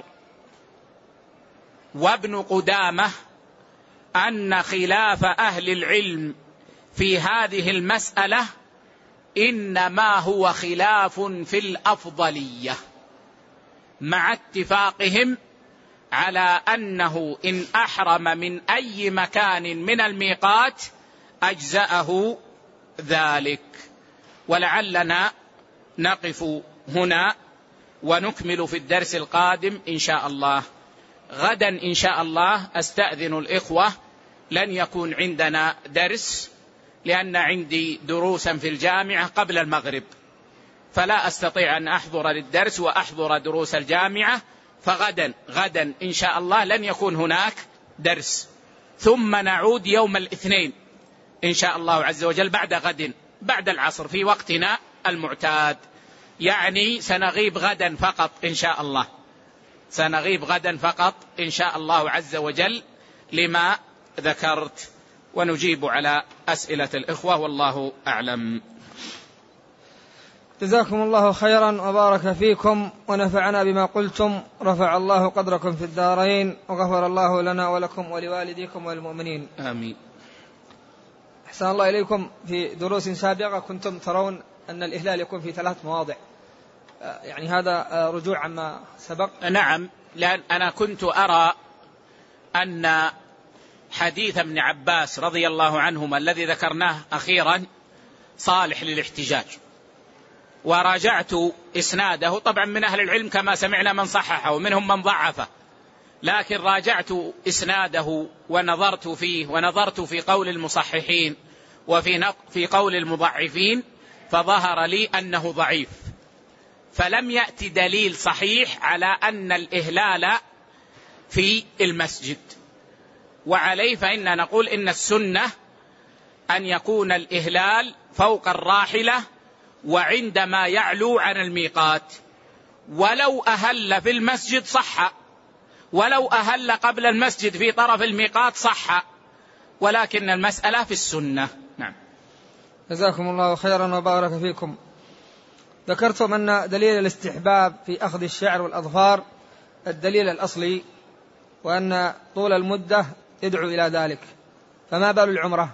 وابن قدامة أن خلاف أهل العلم في هذه المسألة إنما هو خلاف في الأفضلية، مع اتفاقهم على أنه إن أحرم من أي مكان من الميقات أجزأه ذلك. ولعلنا نقف هنا ونكمل في الدرس القادم إن شاء الله. غدا إن شاء الله أستأذن الإخوة، لن يكون عندنا درس لأن عندي دروسا في الجامعة قبل المغرب، فلا أستطيع أن أحضر للدرس وأحضر دروس الجامعة، فغدا غدا إن شاء الله لن يكون هناك درس، ثم نعود يوم الاثنين إن شاء الله عز وجل بعد غد بعد العصر في وقتنا المعتاد، يعني سنغيب غدا فقط إن شاء الله، سنغيب غدا فقط إن شاء الله عز وجل لما ذكرت، ونجيب على أسئلة الإخوة والله أعلم. جزاكم الله خيرا وبارك فيكم ونفعنا بما قلتم، رفع الله قدركم في الدارين، وغفر الله لنا ولكم ولوالديكم والمؤمنين آمين. أحسن الله إليكم. في دروس سابقة كنتم ترون أن الإهلال يكون في ثلاث مواضع، يعني هذا رجوع عما سبق؟ نعم، لأن أنا كنت أرى أن حديث ابن عباس رضي الله عنهما الذي ذكرناه أخيرا صالح للاحتجاج، وراجعت إسناده، طبعا من أهل العلم كما سمعنا من صححه ومنهم من ضعفه، لكن راجعت إسناده ونظرت فيه ونظرت في قول المصححين وفي في قول المضعفين، فظهر لي أنه ضعيف، فلم يأتي دليل صحيح على أن الإهلال في المسجد، وعليه فإننا نقول إن السنة أن يكون الإهلال فوق الراحلة وعندما يعلو عن الميقات، ولو أهل في المسجد صح، ولو أهل قبل المسجد في طرف الميقات صح، ولكن المسألة في السنة. نعم. جزاكم الله خيرا وبارك فيكم. ذكرتم أن دليل الاستحباب في أخذ الشعر والأظفار الدليل الأصلي، وأن طول المدة يدعو إلى ذلك، فما بال العمرة؟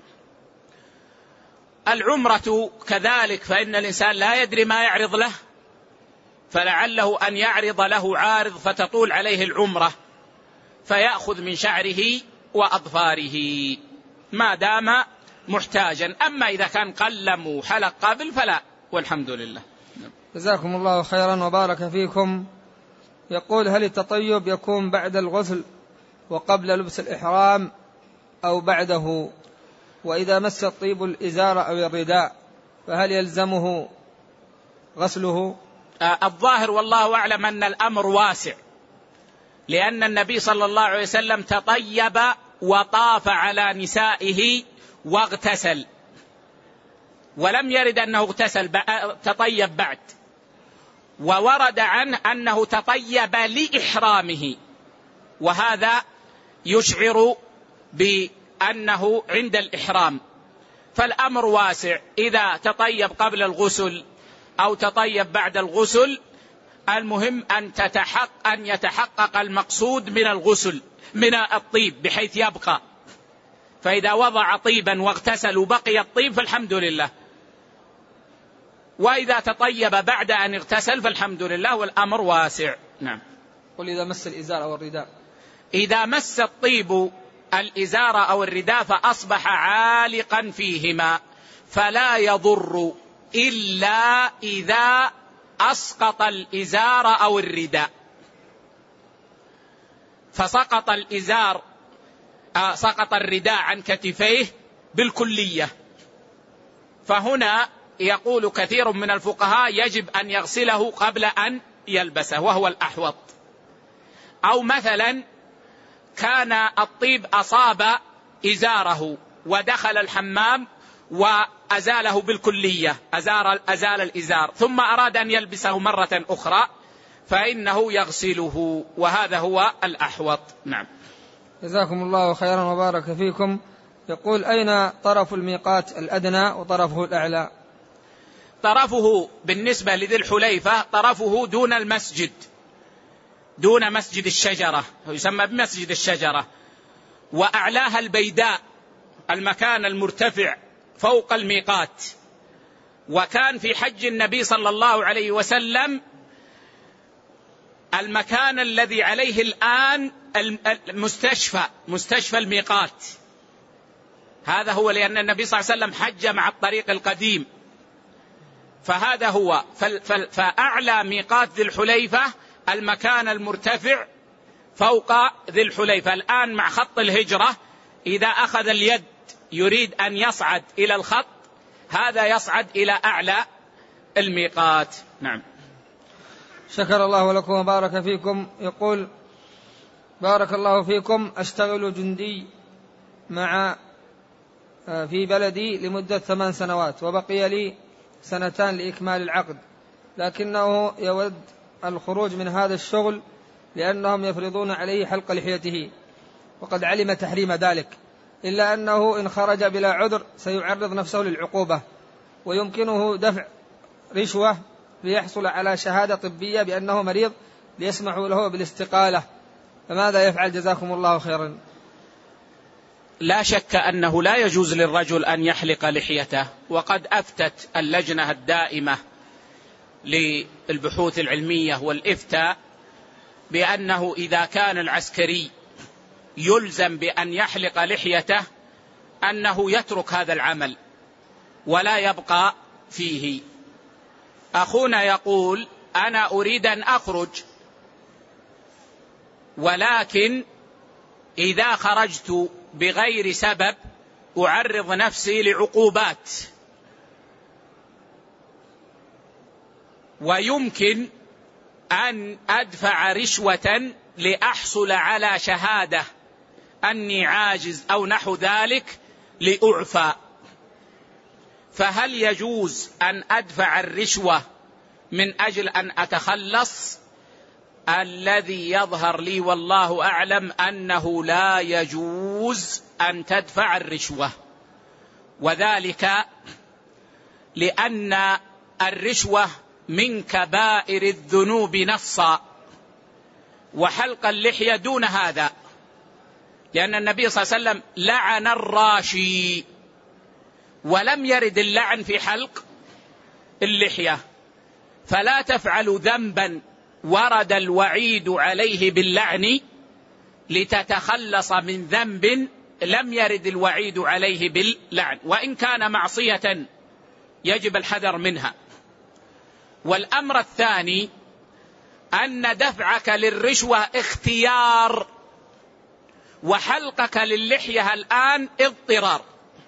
العمرة كذلك، فإن الإنسان لا يدري ما يعرض له، فلعله أن يعرض له عارض فتطول عليه العمرة فيأخذ من شعره وأظفاره ما دام محتاجا، أما إذا كان قلم وحلق قبل فلا، والحمد لله. جزاكم الله خيرا وبارك فيكم. يقول: هل التطيب يكون بعد الغسل وقبل لبس الإحرام أو بعده؟ وإذا مس الطيب الإزار أو الرداء فهل يلزمه غسله؟ آه الظاهر والله أعلم أن الأمر واسع، لأن النبي صلى الله عليه وسلم تطيب وطاف على نسائه واغتسل، ولم يرد أنه اغتسل تطيب بعد، وورد عنه أنه تطيب لإحرامه، وهذا يشعر بأنه عند الإحرام، فالأمر واسع، إذا تطيب قبل الغسل أو تطيب بعد الغسل، المهم أن تتحقق أن يتحقق المقصود من الغسل من الطيب بحيث يبقى، فإذا وضع طيبا واغتسل وبقي الطيب فالحمد لله، وإذا تطيب بعد أن اغتسل فالحمد لله والأمر واسع. نعم. قل إذا مس الإزار أو الرداء. إذا مس الطيب الإزار أو الرداء فأصبح عالقا فيهما فلا يضر إلا إذا أسقط الإزار أو الرداء، فسقط الإزار آه سقط الرداء عن كتفيه بالكلية، فهنا يقول كثير من الفقهاء يجب أن يغسله قبل أن يلبسه وهو الأحوط. أو مثلا كان الطيب أصاب إزاره ودخل الحمام وأزاله بالكلية، أزال, أزال الإزار ثم أراد أن يلبسه مرة أخرى فإنه يغسله، وهذا هو الأحوط. نعم. جزاكم الله خيرا وبارك فيكم. يقول أين طرف الميقات الأدنى وطرفه الأعلى؟ طرفه بالنسبة لذي الحليفة طرفه دون المسجد، دون مسجد الشجرة، يسمى بمسجد الشجرة، وأعلاها البيداء المكان المرتفع فوق الميقات. وكان في حج النبي صلى الله عليه وسلم المكان الذي عليه الآن المستشفى، مستشفى الميقات، هذا هو، لأن النبي صلى الله عليه وسلم حج مع الطريق القديم، فهذا هو. فأعلى ميقات ذي الحليفة المكان المرتفع فوق ذي الحليفة. الآن مع خط الهجرة إذا أخذ اليد يريد أن يصعد إلى الخط، هذا يصعد إلى أعلى الميقات. نعم. شكر الله لكم وبارك فيكم. يقول بارك الله فيكم، أشتغل جندي مع في بلدي لمدة ثمان سنوات وبقي لي سنتان لإكمال العقد، لكنه يود الخروج من هذا الشغل لأنهم يفرضون عليه حلق لحيته، وقد علم تحريم ذلك، إلا أنه إن خرج بلا عذر سيعرض نفسه للعقوبة، ويمكنه دفع رشوة ليحصل على شهادة طبية بأنه مريض ليسمحوا له بالاستقالة، فماذا يفعل جزاكم الله خيرا؟ لا شك أنه لا يجوز للرجل أن يحلق لحيته، وقد أفتت اللجنة الدائمة للبحوث العلمية والإفتاء بأنه إذا كان العسكري يلزم بأن يحلق لحيته أنه يترك هذا العمل ولا يبقى فيه. أخونا يقول أنا أريد أن أخرج، ولكن إذا خرجت بغير سبب أعرض نفسي لعقوبات، ويمكن أن أدفع رشوة لأحصل على شهادة أني عاجز أو نحو ذلك لأعفى، فهل يجوز أن أدفع الرشوة من أجل أن أتخلص؟ الذي يظهر لي والله أعلم أنه لا يجوز أن تدفع الرشوة، وذلك لأن الرشوة من كبائر الذنوب نصا، وحلق اللحية دون هذا، لأن النبي صلى الله عليه وسلم لعن الراشي، ولم يرد اللعن في حلق اللحية، فلا تفعل ذنبا ورد الوعيد عليه باللعن لتتخلص من ذنب لم يرد الوعيد عليه باللعن، وإن كان معصية يجب الحذر منها. والأمر الثاني أن دفعك للرشوة اختيار، وحلقك للحية الآن اضطرار،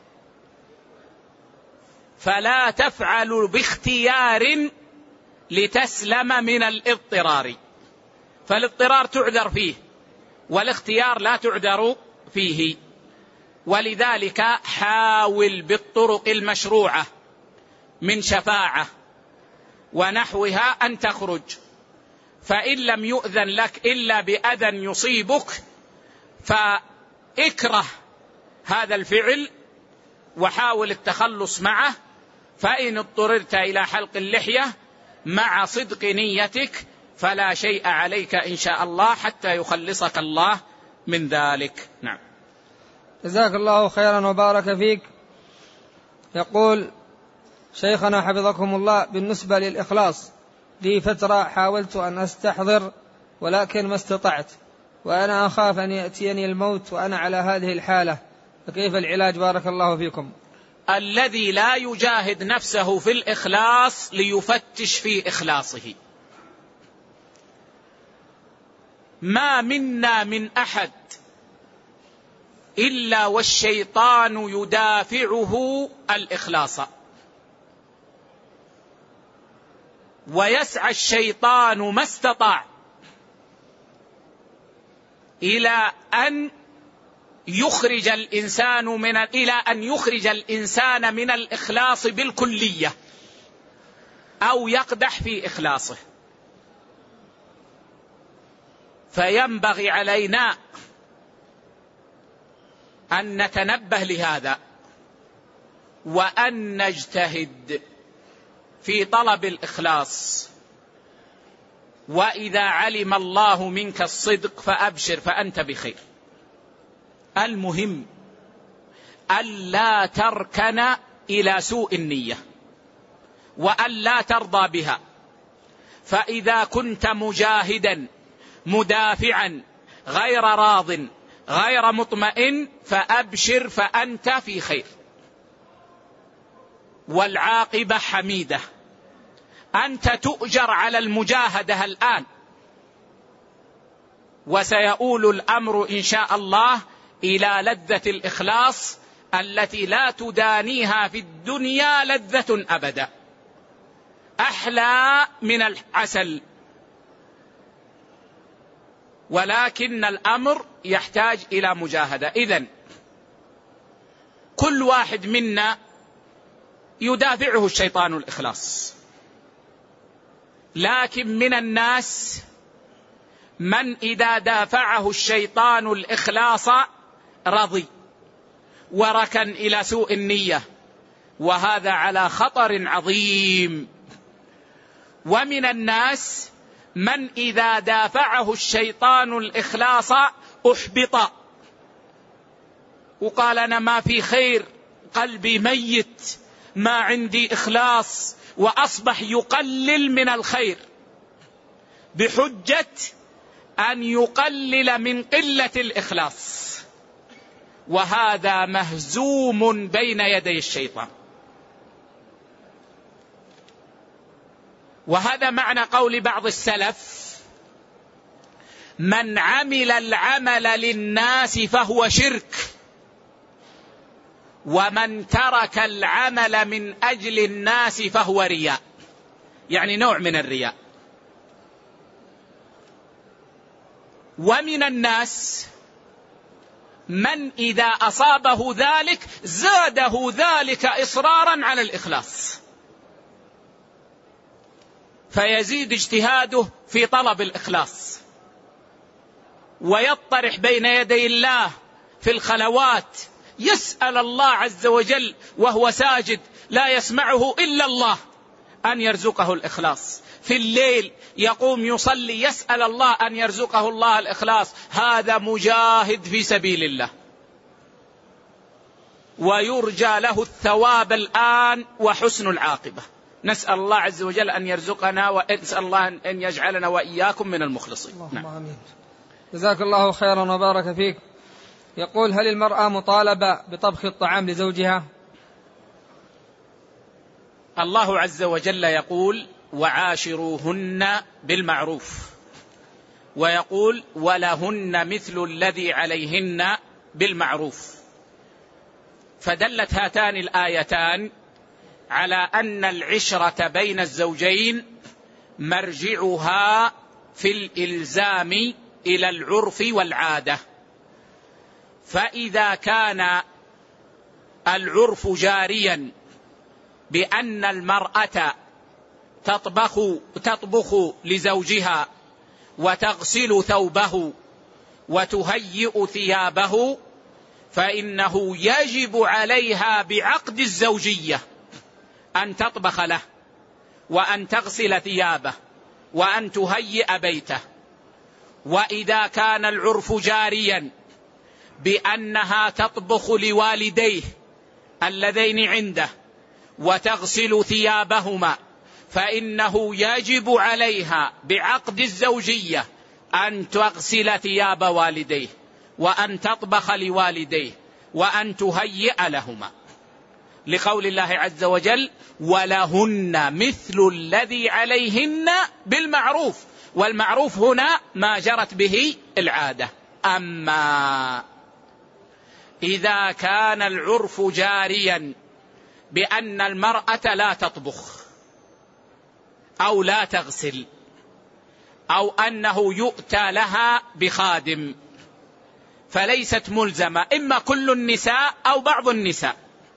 فلا تفعل باختيار لتسلم من الاضطرار، فالاضطرار تعذر فيه والاختيار لا تعذر فيه. ولذلك حاول بالطرق المشروعة من شفاعة ونحوها أن تخرج، فإن لم يؤذن لك إلا بأذى يصيبك فاكره هذا الفعل وحاول التخلص معه، فإن اضطررت إلى حلق اللحية مع صدق نيتك فلا شيء عليك إن شاء الله حتى يخلصك الله من ذلك. نعم. جزاك الله خيرا وبارك فيك. يقول شيخنا حفظكم الله، بالنسبة للإخلاص لي فترة حاولت أن أستحضر ولكن ما استطعت، وأنا أخاف أن يأتيني الموت وأنا على هذه الحالة، فكيف العلاج بارك الله فيكم؟ الذي لا يجاهد نفسه في الإخلاص ليفتش في إخلاصه. ما منا من أحد إلا والشيطان يدافعه الإخلاص، ويسعى الشيطان ما استطاع إلى أن يخرج الإنسان من إلى أن يخرج الإنسان من الإخلاص بالكلية أو يقدح في إخلاصه. فينبغي علينا أن نتنبه لهذا، وأن نجتهد في طلب الإخلاص. وإذا علم الله منك الصدق فأبشر فأنت بخير. المهم ألا تركن إلى سوء النية، وألا ترضى بها. فإذا كنت مجاهدا مدافعا غير راض غير مطمئن فأبشر فأنت في خير، والعاقبة حميدة. أنت تؤجر على المجاهدة الآن، وسيؤول الأمر إن شاء الله إلى لذة الإخلاص التي لا تدانيها في الدنيا لذة أبدا، أحلى من العسل. ولكن الأمر يحتاج إلى مجاهدة. إذن كل واحد منا يدافعه الشيطان الإخلاص، لكن من الناس من إذا دافعه الشيطان الإخلاص رضي وركن إلى سوء النية، وهذا على خطر عظيم. ومن الناس من إذا دافعه الشيطان الإخلاص أحبط وقال أنا ما في خير، قلبي ميت، ما عندي إخلاص، وأصبح يقلل من الخير بحجة أن يقلل من قلة الإخلاص، وهذا مهزوم بين يدي الشيطان. وهذا معنى قول بعض السلف: من عمل العمل للناس فهو شرك، ومن ترك العمل من أجل الناس فهو رياء، يعني نوع من الرياء. ومن الناس من إذا أصابه ذلك زاده ذلك إصرارا على الإخلاص، فيزيد اجتهاده في طلب الإخلاص، ويطرح بين يدي الله في الخلوات يسأل الله عز وجل وهو ساجد لا يسمعه إلا الله أن يرزقه الإخلاص. في الليل يقوم يصلي يسأل الله أن يرزقه الله الإخلاص. هذا مجاهد في سبيل الله، ويرجى له الثواب الآن وحسن العاقبة. نسأل الله عز وجل أن يرزقنا، ونسأل الله أن يجعلنا وإياكم من المخلصين. اللهم نعم. آمين. جزاك الله خيرا وبارك فيك. يقول: هل المرأة مطالبة بطبخ الطعام لزوجها؟ الله عز وجل يقول: وعاشروهن بالمعروف، ويقول: ولهن مثل الذي عليهن بالمعروف. فدلت هاتان الآيتان على أن العشرة بين الزوجين مرجعها في الإلزام إلى العرف والعادة. فإذا كان العرف جاريا بأن المرأة تطبخ, تطبخ لزوجها وتغسل ثوبه وتهيئ ثيابه، فإنه يجب عليها بعقد الزوجية أن تطبخ له، وأن تغسل ثيابه، وأن تهيئ بيته. وإذا كان العرف جاريا بأنها تطبخ لوالديه اللذين عنده وتغسل ثيابهما، فإنه يجب عليها بعقد الزوجية أن تغسل ثياب والديه، وأن تطبخ لوالديه، وأن تهيئ لهما، لقول الله عز وجل: ولهن مثل الذي عليهن بالمعروف. والمعروف هنا ما جرت به العادة. أما إذا كان العرف جاريا بأن المرأة لا تطبخ أو لا تغسل، أو أنه يؤتى لها بخادم، فليست ملزمة، إما كل النساء أو بعض النساء.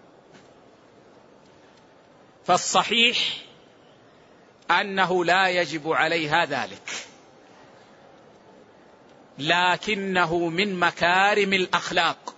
فالصحيح أنه لا يجب عليها ذلك، لكنه من مكارم الأخلاق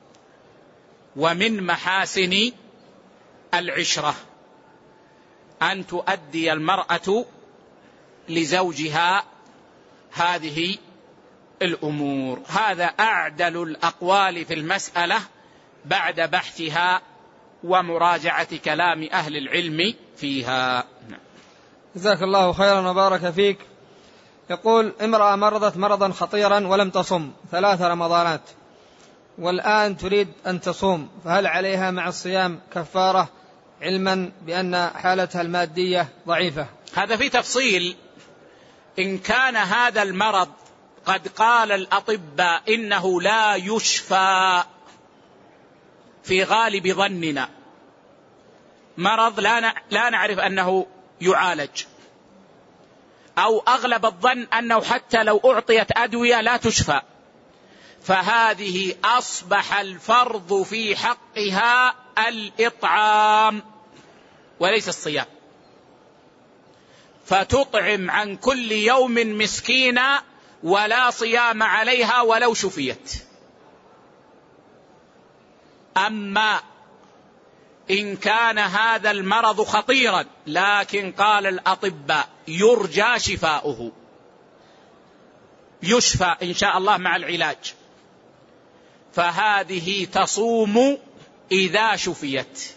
ومن محاسن العشرة أن تؤدي المرأة لزوجها هذه الأمور. هذا أعدل الأقوال في المسألة بعد بحثها ومراجعة كلام أهل العلم فيها. جزاك الله خيرا وبارك فيك. يقول: امرأة مرضت مرضا خطيرا ولم تصم ثلاث رمضانات، والآن تريد أن تصوم، فهل عليها مع الصيام كفارة، علما بأن حالتها المادية ضعيفة؟ هذا في تفصيل. إن كان هذا المرض قد قال الأطباء إنه لا يشفى في غالب ظننا، مرض لا نعرف أنه يعالج، أو أغلب الظن أنه حتى لو أعطيت أدوية لا تشفى، فهذه أصبح الفرض في حقها الإطعام وليس الصيام، فتطعم عن كل يوم مسكينا ولا صيام عليها ولو شفيت. أما إن كان هذا المرض خطيرا لكن قال الأطباء يرجى شفاؤه، يشفى إن شاء الله مع العلاج، فهذه تصوم إذا شفيت.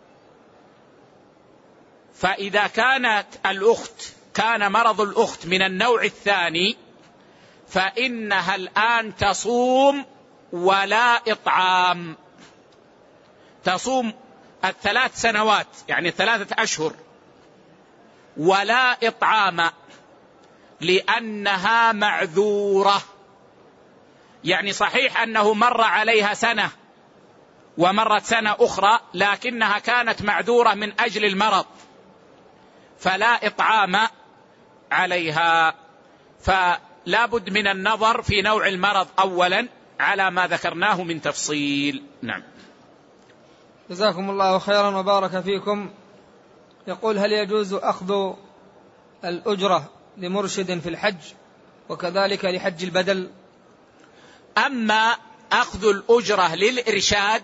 فإذا كانت الأخت كان مرض الأخت من النوع الثاني فإنها الآن تصوم ولا إطعام، تصوم الثلاث سنوات يعني ثلاثة أشهر ولا إطعام، لأنها معذورة. يعني صحيح أنه مر عليها سنة ومرت سنة أخرى، لكنها كانت معذورة من أجل المرض، فلا إطعام عليها. فلا بد من النظر في نوع المرض أولا على ما ذكرناه من تفصيل. نعم. جزاكم الله خيرا وبارك فيكم. يقول: هل يجوز أخذ الأجرة لمرشد في الحج وكذلك لحج البدل؟ أما أخذ الأجرة للإرشاد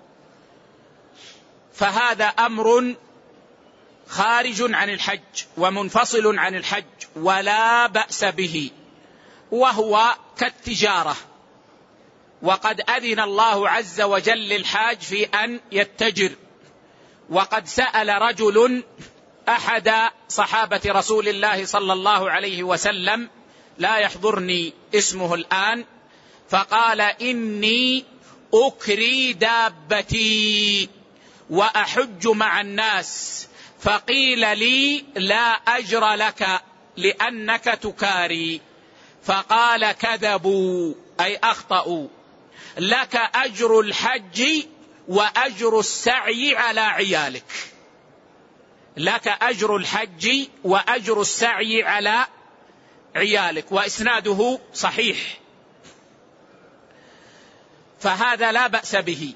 فهذا أمر خارج عن الحج ومنفصل عن الحج ولا بأس به، وهو كالتجارة، وقد أذن الله عز وجل للحاج في أن يتجر. وقد سأل رجل أحد صحابة رسول الله صلى الله عليه وسلم، لا يحضرني اسمه الآن، فقال: إني أكري دابتي وأحج مع الناس، فقيل لي: لا أجر لك لأنك تكاري. فقال: كذبوا أي أخطأوا، لك أجر الحج وأجر السعي على عيالك، لك أجر الحج وأجر السعي على عيالك. وإسناده صحيح، فهذا لا بأس به.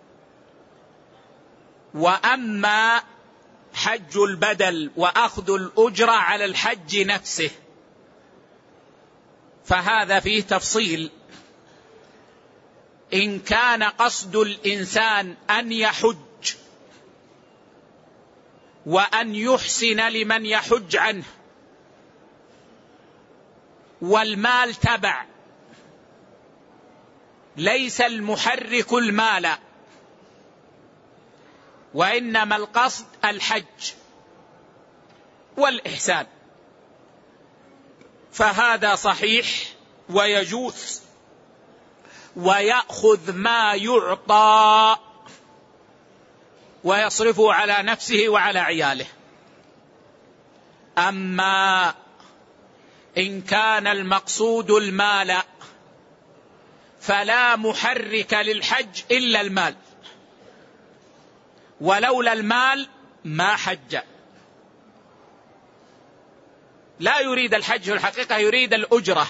وأما حج البدل وأخذ الأجرة على الحج نفسه فهذا فيه تفصيل. إن كان قصد الإنسان أن يحج وأن يحسن لمن يحج عنه والمال تبع، ليس المحرك المال، وإنما القصد الحج والإحسان، فهذا صحيح ويجوز، ويأخذ ما يعطى ويصرفه على نفسه وعلى عياله. أما إن كان المقصود المال فلا محرك للحج إلا المال، ولولا المال ما حج. لا يريد الحج في الحقيقة، يريد الأجرة،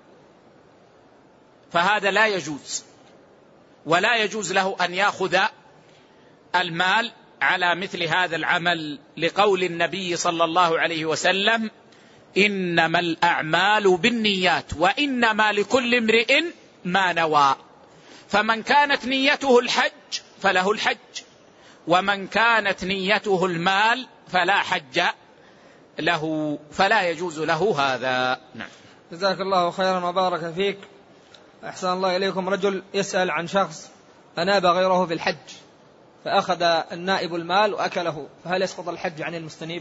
فهذا لا يجوز، ولا يجوز له أن يأخذ المال على مثل هذا العمل، لقول النبي صلى الله عليه وسلم: إنما الأعمال بالنيات وإنما لكل امرئ ما نوى. فمن كانت نيته الحج فله الحج، ومن كانت نيته المال فلا حج له، فلا يجوز له هذا. نعم. جزاك الله خيرا وبارك فيك. أحسن الله إليكم. رجل يسأل عن شخص أناب غيره بالحج فأخذ النائب المال وأكله، فهل يسقط الحج عن المستنيب؟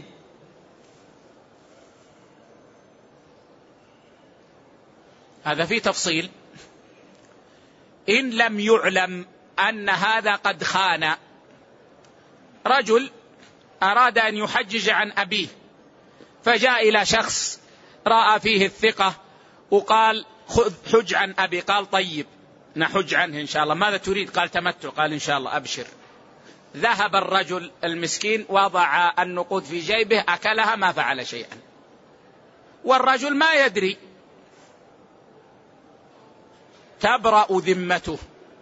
هذا فيه تفصيل. إن لم يعلم أن هذا قد خان، رجل أراد أن يحجج عن أبيه فجاء إلى شخص رأى فيه الثقة وقال: خذ حج عن أبي. قال: طيب نحج عنه إن شاء الله. ماذا تريد؟ قال: تمتع. قال: إن شاء الله أبشر. ذهب الرجل المسكين وضع النقود في جيبه، أكلها، ما فعل شيئا، والرجل ما يدري. تبرأ ذمته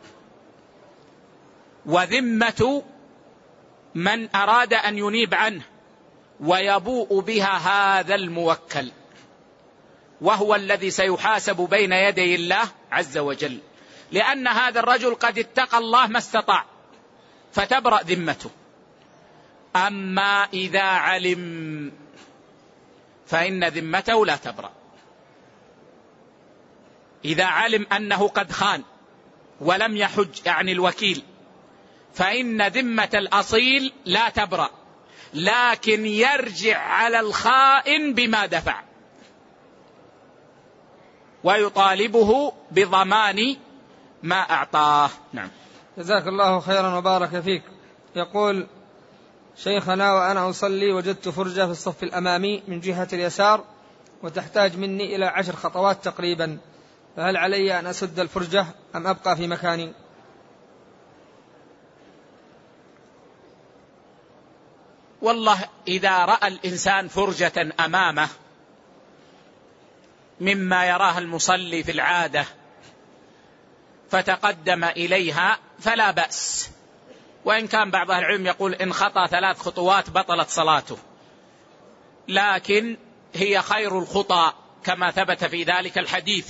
وذمة من أراد أن ينيب عنه، ويبوء بها هذا الموكل، وهو الذي سيحاسب بين يدي الله عز وجل، لأن هذا الرجل قد اتقى الله ما استطاع، فتبرأ ذمته. أما إذا علم فإن ذمته لا تبرأ. إذا علم أنه قد خان ولم يحج، يعني الوكيل، فإن ذمة الأصيل لا تبرأ، لكن يرجع على الخائن بما دفع ويطالبه بضمان ما أعطاه. نعم. جزاك الله خيرا وبارك فيك. يقول: شيخنا، وأنا أصلي وجدت فرجة في الصف الأمامي من جهة اليسار وتحتاج مني إلى عشر خطوات تقريبا، فهل علي أن أسد الفرجة أم أبقى في مكاني؟ والله إذا رأى الإنسان فرجة أمامه مما يراها المصلي في العادة فتقدم إليها فلا بأس، وإن كان بعض أهل العلم يقول إن خطأ ثلاث خطوات بطلت صلاته، لكن هي خير الخطى كما ثبت في ذلك الحديث.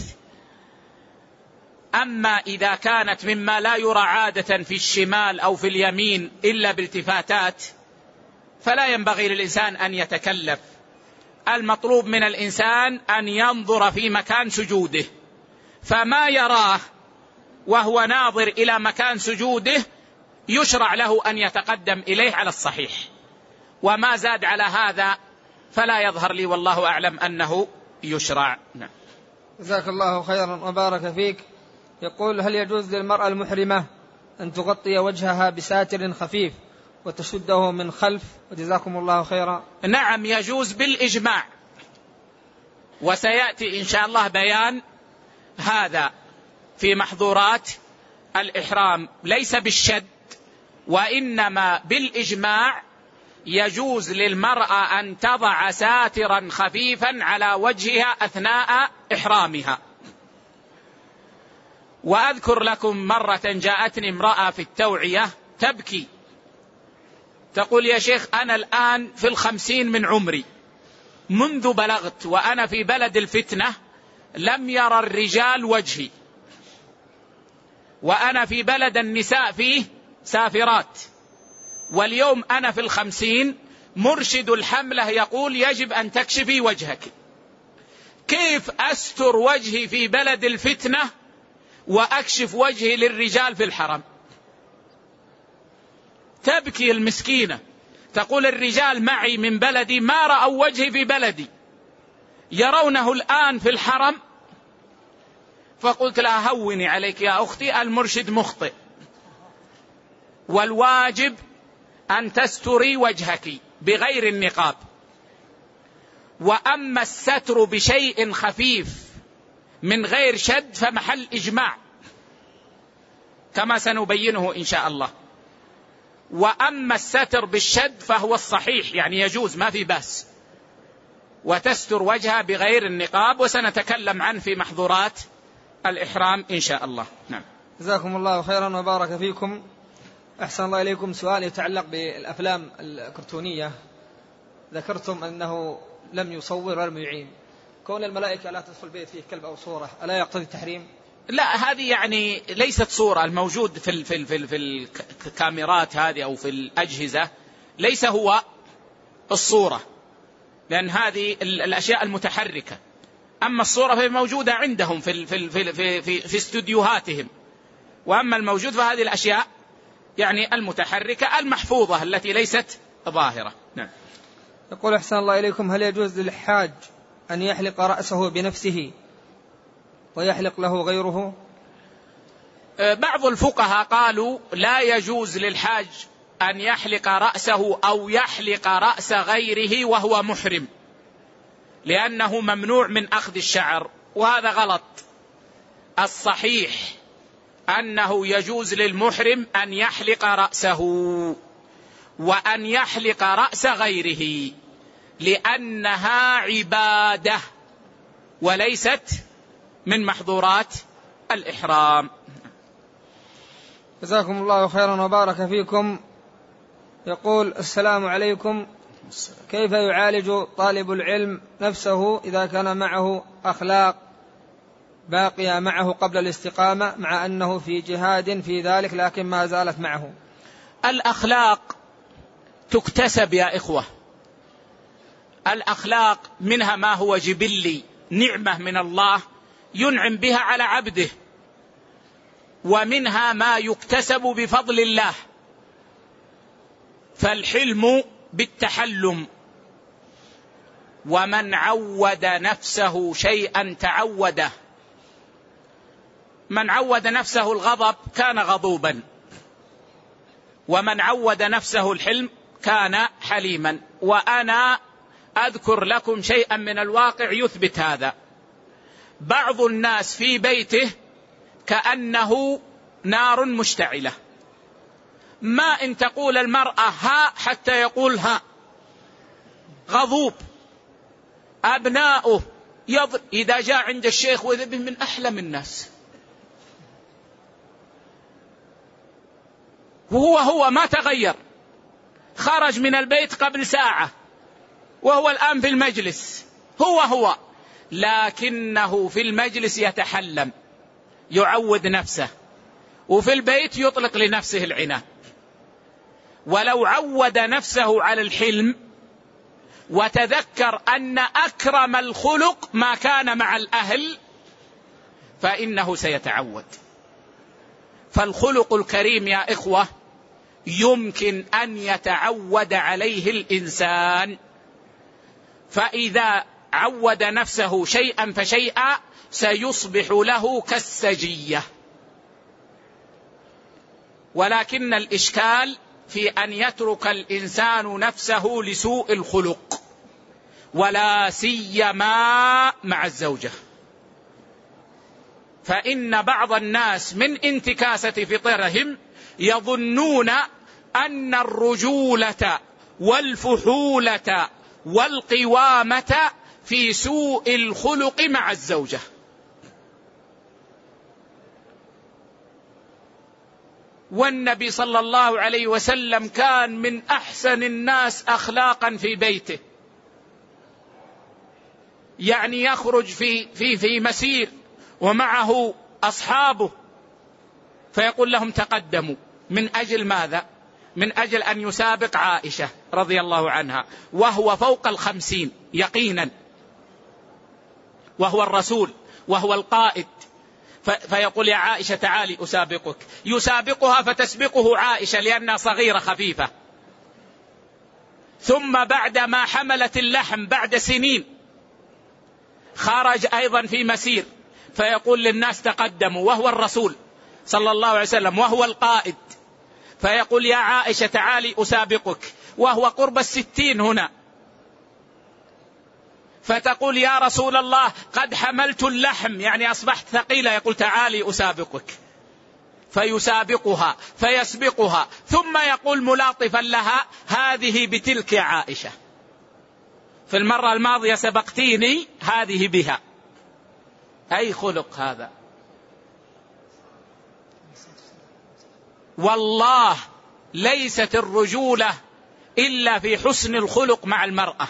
أما إذا كانت مما لا يرى عادة في الشمال أو في اليمين إلا بالتفاتات فلا ينبغي للإنسان أن يتكلف. المطلوب من الإنسان أن ينظر في مكان سجوده، فما يراه وهو ناظر إلى مكان سجوده يشرع له أن يتقدم إليه على الصحيح، وما زاد على هذا فلا يظهر لي والله أعلم أنه يشرع. نعم. جزاك الله خيرا وبارك فيك. يقول: هل يجوز للمرأة المحرمة أن تغطي وجهها بساتر خفيف وتشده من خلف؟ وجزاكم الله خيرا. نعم يجوز بالإجماع، وسيأتي إن شاء الله بيان هذا في محظورات الإحرام، ليس بالشد وإنما بالإجماع. يجوز للمرأة أن تضع ساترا خفيفا على وجهها أثناء إحرامها. وأذكر لكم مرة جاءتني امرأة في التوعية تبكي، تقول: يا شيخ أنا الآن في الخمسين من عمري، منذ بلغت وأنا في بلد الفتنة لم يرى الرجال وجهي، وأنا في بلد النساء فيه سافرات، واليوم أنا في الخمسين، مرشد الحملة يقول يجب أن تكشفي وجهك، كيف أستر وجهي في بلد تبكي المسكينة، تقول الرجال معي من بلدي ما رأوا وجهي في بلدي، يرونه الآن في الحرم. فقلت لها هوني عليك يا أختي، المرشد مخطئ، والواجب أن تستري وجهك بغير النقاب، وأما الستر بشيء خفيف من غير شد فمحل إجماع كما سنبينه إن شاء الله. وأما الستر بالشد فهو الصحيح، يعني يجوز ما في بأس، وتستر وجهها بغير النقاب، وسنتكلم عنه في محظورات الإحرام إن شاء الله. نعم. جزاكم الله خيرا وبارك فيكم. أحسن الله إليكم. سؤال يتعلق بالأفلام الكرتونية، ذكرتم أنه لم يصور ولم يعين، كون الملائكة لا تدخل بيت فيه كلب أو صورة ألا يقتضي التحريم؟ لا، هذه يعني ليست صورة. الموجود في ال في ال في, ال في الكاميرات هذه أو في الأجهزة ليس هو الصورة، لأن هذه الأشياء المتحركة. أما الصورة فهي موجودة عندهم في ال في ال في في في, في استوديوهاتهم، وأما الموجود فهذه الأشياء يعني المتحركة المحفوظة التي ليست ظاهرة. نعم. يقول أحسن الله إليكم، هل يجوز للحاج أن يحلق رأسه بنفسه ويحلق له غيره؟ بعض الفقهاء قالوا لا يجوز للحاج أن يحلق رأسه أو يحلق رأس غيره وهو محرم، لأنه ممنوع من أخذ الشعر، وهذا غلط. الصحيح أنه يجوز للمحرم أن يحلق رأسه وأن يحلق رأس غيره، لأنها عبادة وليست من محظورات الإحرام. جزاكم الله خيرا وبارك فيكم. يقول السلام عليكم، كيف يعالج طالب العلم نفسه إذا كان معه أخلاق باقية معه قبل الاستقامة، مع أنه في جهاد في ذلك لكن ما زالت معه؟ الأخلاق تكتسب يا إخوة. الأخلاق منها ما هو جبلي، نعمة من الله ينعم بها على عبده، ومنها ما يكتسب بفضل الله. فالحلم بالتحلم، ومن عود نفسه شيئا تعوده. من عود نفسه الغضب كان غضوبا، ومن عود نفسه الحلم كان حليما. وأنا أذكر لكم شيئا من الواقع يثبت هذا. بعض الناس في بيته كأنه نار مشتعلة، ما إن تقول المرأة ها حتى يقول ها، غضوب. أبناؤه يضرب، إذا جاء عند الشيخ وذبه من أحلم الناس، وهو هو ما تغير، خرج من البيت قبل ساعة وهو الآن في المجلس هو هو، لكنه في المجلس يتحلم يعود نفسه، وفي البيت يطلق لنفسه العنان. ولو عود نفسه على الحلم وتذكر أن أكرم الخلق ما كان مع الأهل فإنه سيتعود. فالخلق الكريم يا إخوة يمكن أن يتعود عليه الإنسان، فإذا عود نفسه شيئا فشيئا سيصبح له كالسجية. ولكن الإشكال في أن يترك الإنسان نفسه لسوء الخلق، ولا سيما مع الزوجة. فإن بعض الناس من انتكاسة فطرهم يظنون أن الرجولة والفحولة والقوامة في سوء الخلق مع الزوجة. والنبي صلى الله عليه وسلم كان من أحسن الناس أخلاقا في بيته، يعني يخرج في في في مسير ومعه أصحابه فيقول لهم تقدموا. من أجل ماذا؟ من أجل أن يسابق عائشة رضي الله عنها، وهو فوق الخمسين يقينا، وهو الرسول وهو القائد، فيقول يا عائشة تعالي أسابقك، يسابقها فتسبقه عائشة لأنها صغيرة خفيفة. ثم بعدما حملت اللحم بعد سنين خرج أيضا في مسير، فيقول للناس تقدموا، وهو الرسول صلى الله عليه وسلم وهو القائد، فيقول يا عائشة تعالي أسابقك، وهو قرب الستين هنا، فتقول يا رسول الله قد حملت اللحم، يعني أصبحت ثقيلة، يقول تعالي أسابقك، فيسابقها فيسبقها، ثم يقول ملاطفا لها هذه بتلك يا عائشة، في المرة الماضية سبقتيني، هذه بها. أي خلق هذا! والله ليست الرجولة إلا في حسن الخلق مع المرأة،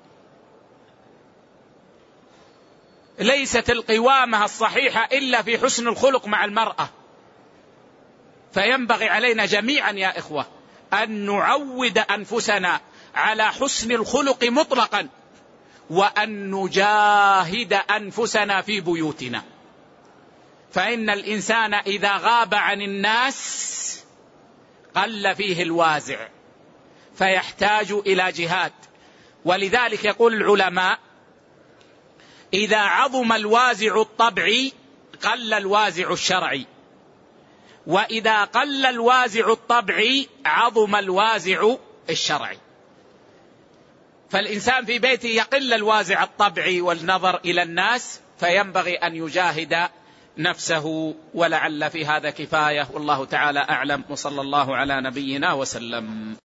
ليست القوامة الصحيحة إلا في حسن الخلق مع المرأة. فينبغي علينا جميعا يا إخوة أن نعود أنفسنا على حسن الخلق مطلقا، وأن نجاهد أنفسنا في بيوتنا، فإن الإنسان إذا غاب عن الناس قل فيه الوازع، فيحتاج إلى جهاد. ولذلك يقول العلماء إذا عظم الوازع الطبعي قل الوازع الشرعي، وإذا قل الوازع الطبعي عظم الوازع الشرعي. فالإنسان في بيته يقل الوازع الطبعي والنظر إلى الناس، فينبغي أن يجاهد نفسه. ولعل في هذا كفاية، والله تعالى أعلم، وصلى الله على نبينا وسلم.